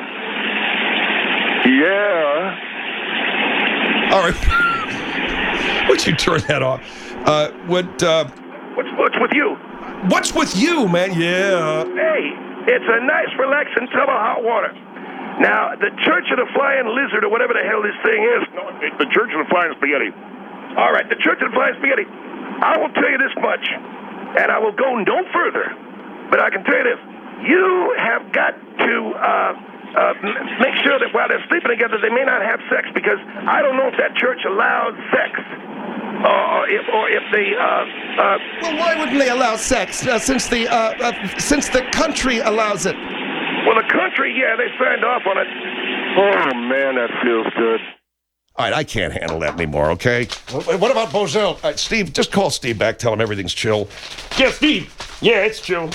Speaker 3: Yeah.
Speaker 2: All right. Would you turn that off? Uh, would, uh...
Speaker 3: What's, what's with you?
Speaker 2: What's with you, man? Yeah.
Speaker 3: Hey, it's a nice, relaxing tub of hot water. Now, the Church of the Flying Lizard, or whatever the hell this thing is. No, it's the Church of the Flying Spaghetti. All right, the Church of the Flying Spaghetti. I will tell you this much, and I will go no further. But I can tell you this. You have got to uh, uh, make sure that while they're sleeping together, they may not have sex, because I don't know if that church allows sex. Or if, or if they, uh, uh...
Speaker 1: Well, why wouldn't they allow sex, uh, since the, uh, uh, since the country allows it?
Speaker 3: Well, the country, yeah, they signed off on it. Oh, man, that feels good.
Speaker 2: All right, I can't handle that anymore, okay?
Speaker 6: What about Bozell?
Speaker 2: All right, Steve, just call Steve back, tell him everything's chill.
Speaker 7: Yeah, Steve. Yeah, it's chill.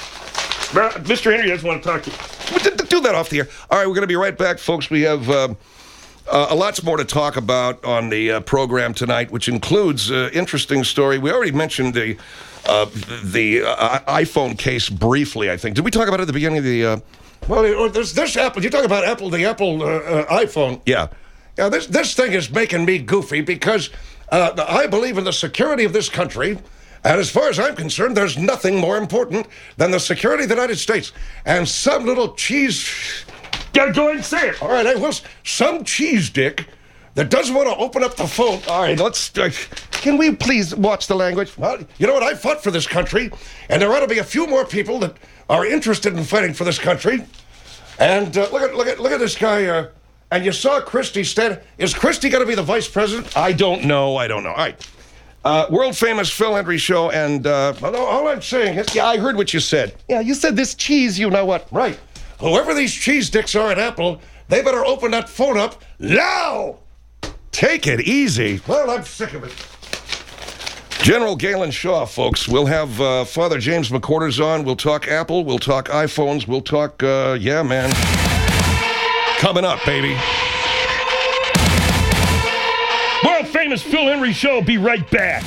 Speaker 7: But Mister Henry doesn't want to talk to you.
Speaker 2: Do that off the air. All right, we're going to be right back, folks. We have uh, uh, a lots more to talk about on the uh, program tonight, which includes an uh, interesting story. We already mentioned the uh, the uh, iPhone case briefly, I think. Did we talk about it at the beginning of the... Uh...
Speaker 6: Well, there's this Apple. You talk about Apple, the Apple uh, uh, iPhone.
Speaker 2: Yeah.
Speaker 6: Yeah, this, this thing is making me goofy because uh, I believe in the security of this country. And as far as I'm concerned, there's nothing more important than the security of the United States. And some little cheese...
Speaker 7: Yeah, go ahead and say it.
Speaker 6: All right, I will. Some cheese dick that doesn't want to open up the phone.
Speaker 2: All right, let's... Uh,
Speaker 1: Can we please watch the language?
Speaker 6: Well, you know what? I fought for this country, and there ought to be a few more people that are interested in fighting for this country. And uh, look at look at look at this guy. Uh, and you saw Christie stand. Is Christie going to be the vice president?
Speaker 2: I don't know. I don't know. All right. Uh, world famous Phil Hendry show, and uh,
Speaker 6: well, no, all I'm saying is,
Speaker 2: yeah, I heard what you said.
Speaker 1: Yeah, you said this cheese, you know what?
Speaker 6: Right. Whoever these cheese dicks are at Apple, they better open that phone up now.
Speaker 2: Take it easy.
Speaker 6: Well, I'm sick of it.
Speaker 2: General Galen Shaw, folks. We'll have uh, Father James McQuarters on. We'll talk Apple. We'll talk iPhones. We'll talk, uh, yeah, man. Coming up, baby.
Speaker 7: World famous Phil Henry show. Be right back.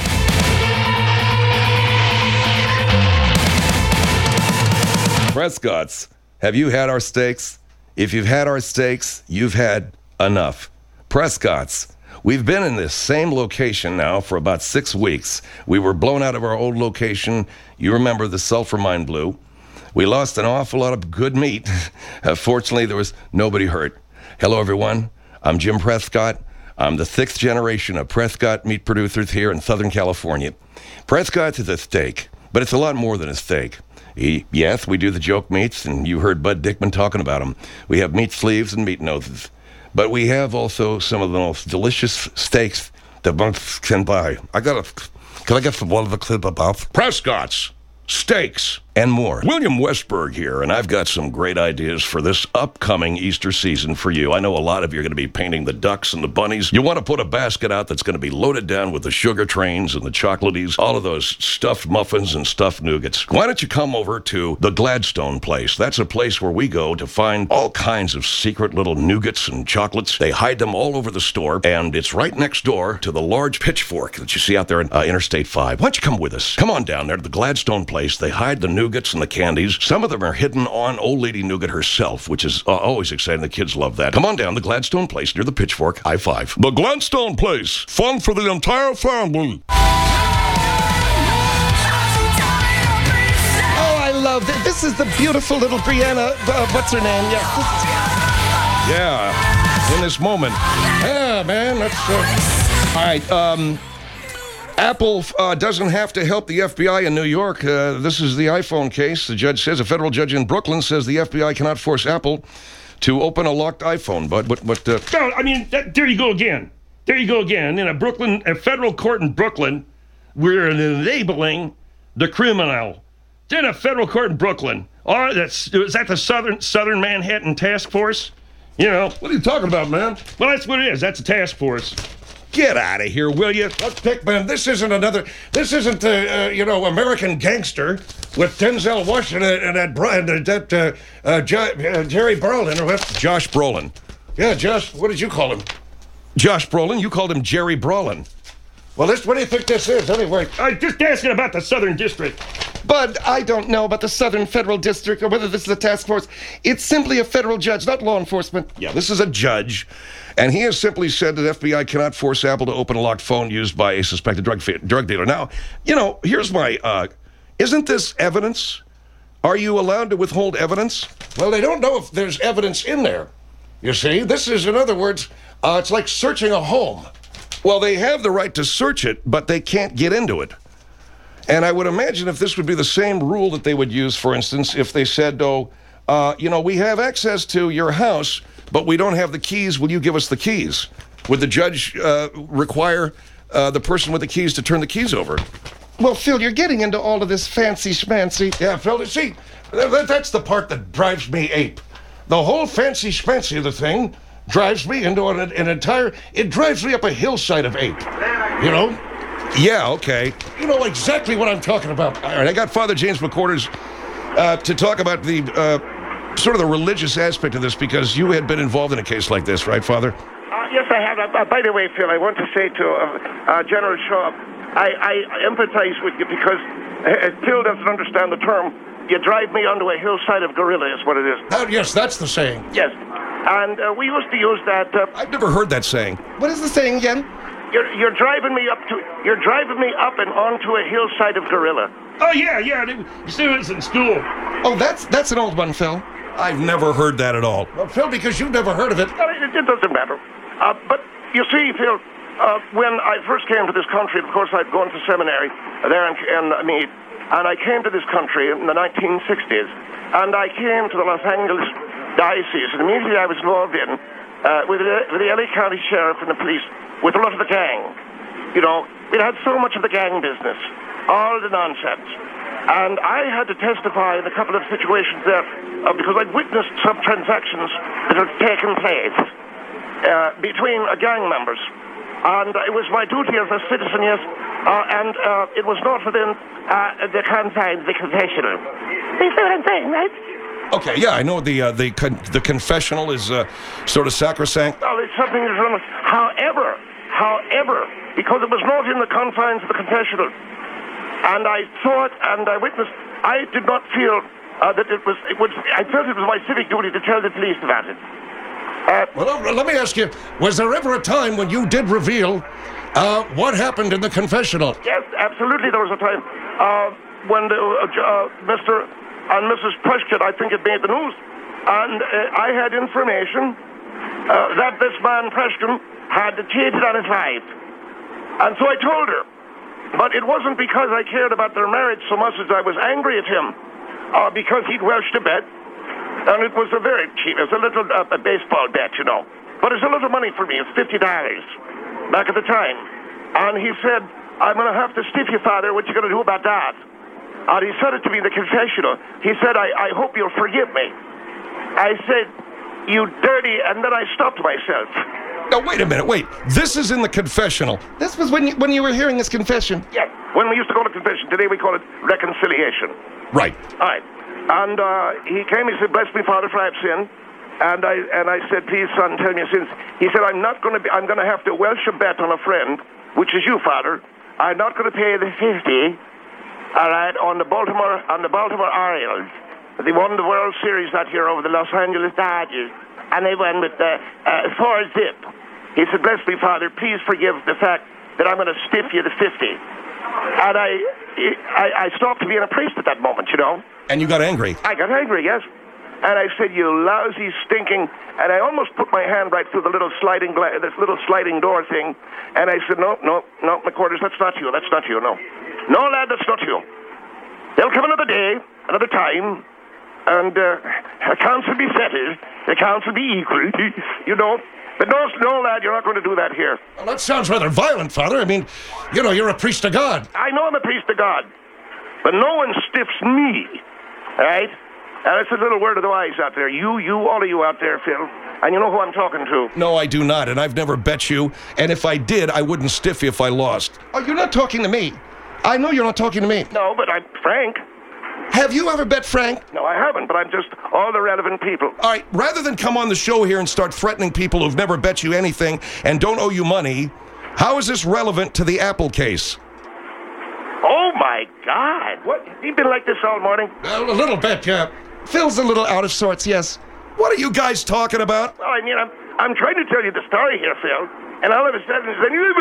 Speaker 2: Prescott's, have you had our steaks? If you've had our steaks, you've had enough. Prescott's. We've been in this same location now for about six weeks. We were blown out of our old location. You remember the sulfur mine blew. We lost an awful lot of good meat. Uh, fortunately, there was nobody hurt. Hello, everyone. I'm Jim Prescott. I'm the sixth generation of Prescott meat producers here in Southern California. Prescott's is a steak, but it's a lot more than a steak. He, yes, we do the joke meats, and you heard Bud Dickman talking about them. We have meat sleeves and meat noses. but we have also some of the most delicious steaks that one can buy. I got a... Can I get one of the clip above?
Speaker 6: Prescott's Steaks.
Speaker 2: And more. William Westberg here, and I've got some great ideas for this upcoming Easter season for you. I know a lot of you are going to be painting the ducks and the bunnies. You want to put a basket out that's going to be loaded down with the sugar trains and the chocolaties, all of those stuffed muffins and stuffed nougats. Why don't you come over to the Gladstone Place? That's a place where we go to find all kinds of secret little nougats and chocolates. They hide them all over the store, and it's right next door to the large pitchfork that you see out there in uh, Interstate five. Why don't you come with us? Come on down there to the Gladstone Place. They hide the nougats and the candies. Some of them are hidden on Old Lady Nougat herself, which is uh, always exciting. The kids love that. Come on down the Gladstone Place near the Pitchfork. High five.
Speaker 6: The Gladstone Place. Fun for the entire family.
Speaker 1: Oh, I love it. This is the beautiful little Brianna, uh, what's her name? Yes. This is...
Speaker 2: Yeah. In this moment.
Speaker 6: Yeah, man. That's... Uh...
Speaker 2: All right. Um... Apple uh, doesn't have to help the F B I in New York. Uh, this is the iPhone case. The judge says, a federal judge in Brooklyn says the F B I cannot force Apple to open a locked iPhone. But, but, but... Uh,
Speaker 7: no, I mean, that, there you go again. There you go again. In a Brooklyn, a federal court in Brooklyn, we're enabling the criminal. In a federal court in Brooklyn. Oh, that's, is that the Southern Southern Manhattan Task Force? You know.
Speaker 6: What are you talking about, man?
Speaker 7: Well, that's what it is. That's a task force.
Speaker 2: Get out of here, will you?
Speaker 6: Look, Pickman, this isn't another... This isn't, uh, uh, you know, American Gangster with Denzel Washington and that... And that uh, uh, jo- uh, Jerry Brolin, or what?
Speaker 2: Josh Brolin.
Speaker 6: Yeah, Josh, what did you call him?
Speaker 2: Josh Brolin? You called him Jerry Brolin.
Speaker 6: Well, this, what do you think this is, anyway?
Speaker 7: I'm just asking about the Southern District.
Speaker 1: But I don't know about the Southern Federal District or whether this is a task force. It's simply a federal judge, not law enforcement.
Speaker 2: Yeah, this is a judge, and he has simply said that F B I cannot force Apple to open a locked phone used by a suspected drug fe- drug dealer. Now, you know, here's my, uh, isn't this evidence? Are you allowed to withhold evidence?
Speaker 6: Well, they don't know if there's evidence in there. You see, this is, in other words, uh, it's like searching a home.
Speaker 2: Well, they have the right to search it, but they can't get into it. And I would imagine if this would be the same rule that they would use, for instance, if they said, oh, uh, you know, we have access to your house, but we don't have the keys. Will you give us the keys? Would the judge uh, require uh, the person with the keys to turn the keys over?
Speaker 1: Well, Phil, you're getting into all of this fancy schmancy.
Speaker 6: Yeah, Phil, see, that, that's the part that drives me ape. The whole fancy schmancy of the thing drives me into an, an entire... It drives me up a hillside of ape, you know?
Speaker 2: Yeah, okay.
Speaker 6: You know exactly what I'm talking about.
Speaker 2: All right, I got Father James McQuarters uh, to talk about the uh, sort of the religious aspect of this, because you had been involved in a case like this, right, Father?
Speaker 3: Uh, yes, I have. Uh, by the way, Phil, I want to say to uh, uh, General Shaw, I, I empathize with you because uh, Phil doesn't understand the term. You drive me onto a hillside of gorilla is what it is.
Speaker 6: Oh, yes, that's the saying.
Speaker 3: Yes. And uh, we used to use that... Uh,
Speaker 2: I've never heard that saying.
Speaker 1: What is the saying again?
Speaker 3: You're, you're driving me up to... You're driving me up and onto a hillside of gorilla.
Speaker 7: Oh, yeah, yeah. You see this in school.
Speaker 1: Oh, that's that's an old one, Phil.
Speaker 2: I've never heard that at all.
Speaker 6: Well, Phil, because you've never heard of it.
Speaker 3: Uh, it, it doesn't matter. Uh, but you see, Phil, uh, when I first came to this country, of course, I'd gone to seminary there in, in Mead, and I came to this country in the nineteen sixties, and I came to the Los Angeles Diocese, and immediately I was involved in, uh, with, the, with the L A County Sheriff and the police, with a lot of the gang. You know, it had so much of the gang business, all the nonsense. And I had to testify in a couple of situations there, uh, because I'd witnessed some transactions that had taken place uh, between uh, gang members. And it was my duty as a citizen, yes, uh, and uh, it was not within uh, the confines of the confessional. You see what I'm saying, right?
Speaker 2: Okay, yeah, I know the uh, the con- the confessional is uh, sort of sacrosanct.
Speaker 3: Well, it's something that's wrong. However, however, because it was not in the confines of the confessional, and I saw it and I witnessed, I did not feel uh, that it was, it was, I felt it was my civic duty to tell the police about it. Uh,
Speaker 6: well, let me ask you, was there ever a time when you did reveal uh, what happened in the confessional?
Speaker 3: Yes, absolutely there was a time uh, when the, uh, uh, Mister and Missus Prescott, I think it made the news, and uh, I had information uh, that this man Prescott had cheated on his wife. And so I told her. But it wasn't because I cared about their marriage so much as I was angry at him, uh, because he'd welched a bet. And it was a very cheap, it was a little uh, a baseball bet, you know. but it's a lot of money for me. It's fifty dollars back at the time. And he said, I'm going to have to stiff you, Father. What you going to do about that? And he said it to me in the confessional. He said, I, I hope you'll forgive me. I said, you dirty, and then I stopped myself.
Speaker 2: No, wait a minute, wait. This is in the confessional.
Speaker 1: This was when you, when you were hearing his confession.
Speaker 3: Yeah, when we used to call it confession. Today we call it reconciliation.
Speaker 2: Right.
Speaker 3: All right. And uh, he came, he said, bless me, Father, for I have sinned. And I and I said, please, son, tell me your sins. He said, I'm not going to be, I'm going to have to welch a bet on a friend, which is you, Father. I'm not going to pay the fifty, all right, on the Baltimore, on the Baltimore Orioles. They won the World Series that year over the Los Angeles Dodgers, and they won with the uh, four zip. He said, bless me, Father, please forgive the fact that I'm going to stiff you the fifty. And I, I, I stopped being a priest at that moment, you know.
Speaker 2: And you got angry.
Speaker 3: I got angry, yes. And I said, you lousy, stinking... And I almost put my hand right through the little sliding gla- this little sliding door thing. And I said, no, no, no, McQuarters, that's not you. That's not you, no. No, lad, that's not you. There'll come another day, another time, and uh, accounts will be settled. Accounts will be equal, you know. But no, no, lad, you're not going to do that here.
Speaker 6: Well, that sounds rather violent, Father. I mean, you know, you're a priest of God.
Speaker 3: I know I'm a priest of God. But no one stiffs me, all right? And it's a little word of the wise out there. You, you, all of you out there, Phil. And you know who I'm talking to.
Speaker 2: No, I do not, and I've never bet you. And if I did, I wouldn't stiff you if I lost.
Speaker 1: Oh, you're not talking to me. I know you're not talking to me.
Speaker 3: No, but I'm Frank.
Speaker 1: Have you ever bet Frank?
Speaker 3: No, I haven't, but I'm just all the relevant people.
Speaker 2: All right, rather than come on the show here and start threatening people who've never bet you anything and don't owe you money, how is this relevant to the Apple case?
Speaker 3: Oh, my God. What? You've been like this all morning?
Speaker 6: Well, a little bit, yeah.
Speaker 1: Phil's a little out of sorts, yes.
Speaker 2: What are you guys talking about?
Speaker 3: Well, I mean, I'm, I'm trying to tell you the story here, Phil. And all of a sudden,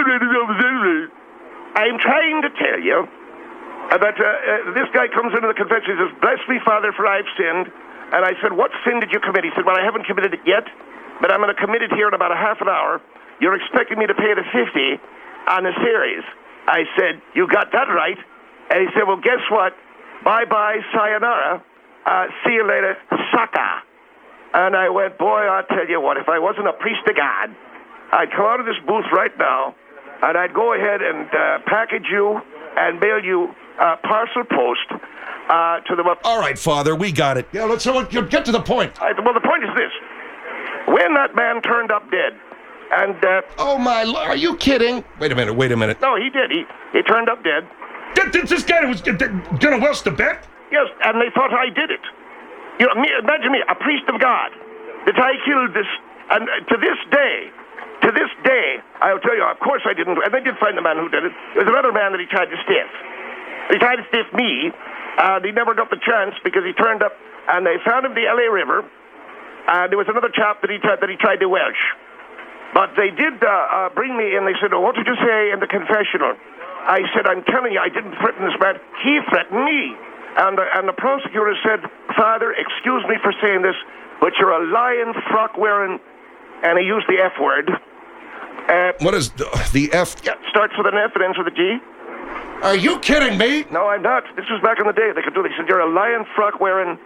Speaker 3: I'm trying to tell you about uh, uh, this guy comes into the confession. He says, bless me, Father, for I've sinned. And I said, what sin did you commit? He said, well, I haven't committed it yet, but I'm going to commit it here in about a half an hour. You're expecting me to pay the fifty on the series. I said, you got that right. And he said, well, guess what? Bye-bye, sayonara. Uh, see you later, sucker. And I went, boy, I'll tell you what, if I wasn't a priest of God, I'd come out of this booth right now, and I'd go ahead and uh, package you and mail you uh, parcel post uh, to the...
Speaker 2: All right, Father, we got it.
Speaker 6: Yeah, let's so you get to the point.
Speaker 3: I, well, the point is this. When that man turned up dead, and... Uh,
Speaker 1: oh, my Lord, are you kidding?
Speaker 2: Wait a minute, wait a minute.
Speaker 3: No, he did. He, he turned up dead.
Speaker 7: Did, did this guy was going to welch the bet?
Speaker 3: Yes, and they thought I did it. You know, me, imagine me, a priest of God, that I killed this, and uh, to this day, to this day, I'll tell you, of course I didn't, and they did find the man who did it. There was another man that he tried to stiff. He tried to stiff me, and he never got the chance because he turned up, and they found him in the L A River, and there was another chap that he tried, that he tried to welch. But they did uh, uh, bring me in, they said, oh, what did you say in the confessional? I said, I'm telling you, I didn't threaten this man. He threatened me. And the, and the prosecutor said, Father, excuse me for saying this, but you're a lion frock-wearing, and he used the F word. Uh,
Speaker 2: what is the, the F?
Speaker 3: Yeah, starts with an F and ends with a G.
Speaker 6: Are you kidding me?
Speaker 3: No, I'm not. This was back in the day. They could do this. They said, you're a lion frock-wearing...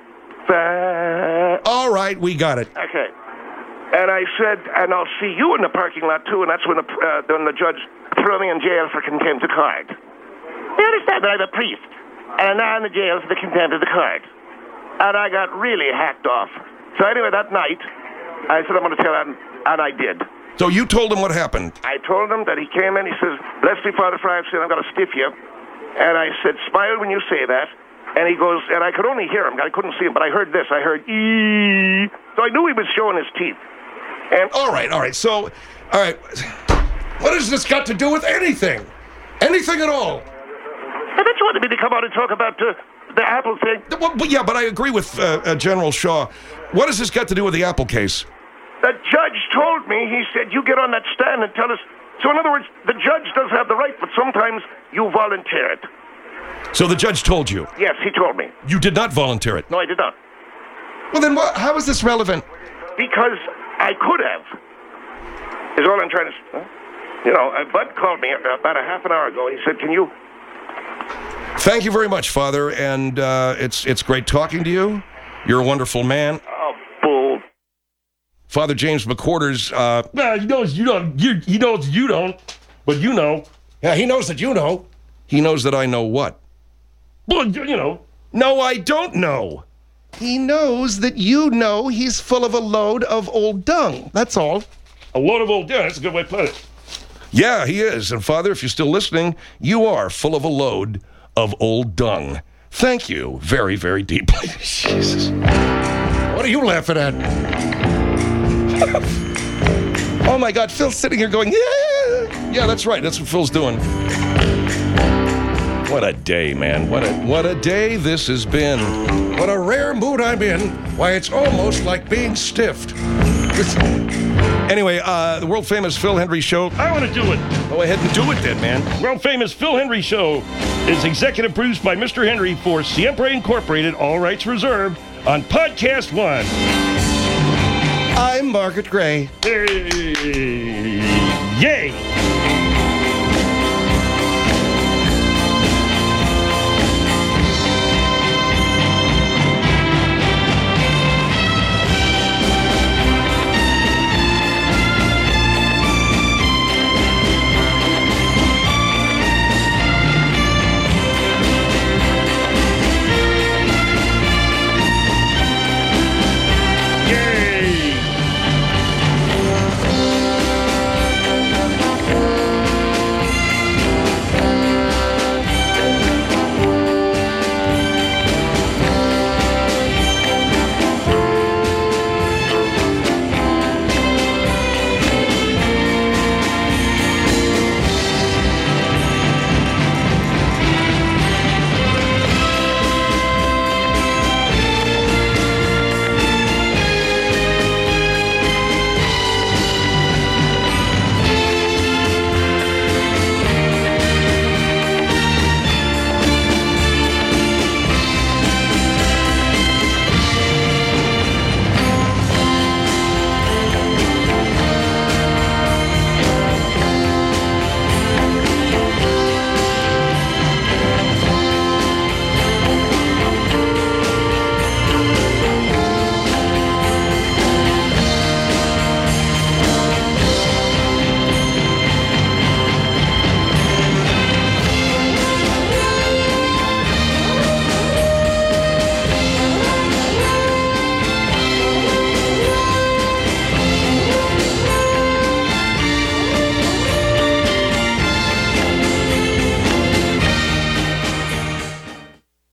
Speaker 3: Fa-
Speaker 2: All right, we got it.
Speaker 3: Okay. And I said, and I'll see you in the parking lot, too, and that's when the, uh, when the judge threw me in jail for contempt of court. You understand that I'm a priest? And I'm now in the jail for the contempt of the court. And I got really hacked off. So anyway, that night, I said I'm going to tell him, and I did.
Speaker 2: So you told him what happened?
Speaker 3: I told him that he came in, he says, bless me, Father, for I have sinned, I'm going to stiff you. And I said, smile when you say that. And he goes, and I could only hear him, I couldn't see him, but I heard this, I heard, ee. So I knew he was showing his teeth. And
Speaker 2: all right, all right, so, all right.
Speaker 6: What has this got to do with anything? Anything at all?
Speaker 3: I bet you wanted me to come out and talk about uh, the Apple thing.
Speaker 2: Well, but yeah, but I agree with uh, uh, General Shaw. What has this got to do with the Apple case?
Speaker 3: The judge told me, he said, you get on that stand and tell us. So in other words, the judge does have the right, but sometimes you volunteer it.
Speaker 2: So the judge told you?
Speaker 3: Yes, he told me.
Speaker 2: You did not volunteer it?
Speaker 3: No, I did not.
Speaker 1: Well, then what, how is this relevant?
Speaker 3: Because I could have. Is all I'm trying to say. You know, uh, Bud called me about a half an hour ago. He said, can you...
Speaker 2: Thank you very much, Father, and uh, it's it's great talking to you. You're a wonderful man.
Speaker 3: Oh, bull.
Speaker 2: Father James McWhorter's. Uh,
Speaker 7: Well, he knows you don't. You, he knows you don't, but you know.
Speaker 6: Yeah, he knows that you know.
Speaker 2: he knows that I know what?
Speaker 7: Well, you know.
Speaker 2: No, I don't know.
Speaker 1: He knows that you know he's full of a load of old dung. That's all.
Speaker 7: A load of old. Yeah, that's a good way to put it.
Speaker 2: Yeah, he is. And Father, if you're still listening, you are full of a load of old dung. Thank you very, very deeply. Jesus.
Speaker 6: What are you laughing at?
Speaker 1: Oh my God, Phil's sitting here going, yeah.
Speaker 2: Yeah, that's right. That's what Phil's doing. What a day, man. What a what a day this has been.
Speaker 6: What a rare mood I'm in. Why, it's almost like being stiffed.
Speaker 2: Anyway, uh, the world famous Phil Hendrie Show.
Speaker 7: I want to do it.
Speaker 2: Go ahead and do it then, man.
Speaker 7: World famous Phil Hendrie Show is executive produced by Mister Hendrie for Siempre Incorporated, all rights reserved, on Podcast One.
Speaker 1: I'm Margaret Gray.
Speaker 7: Hey, yay!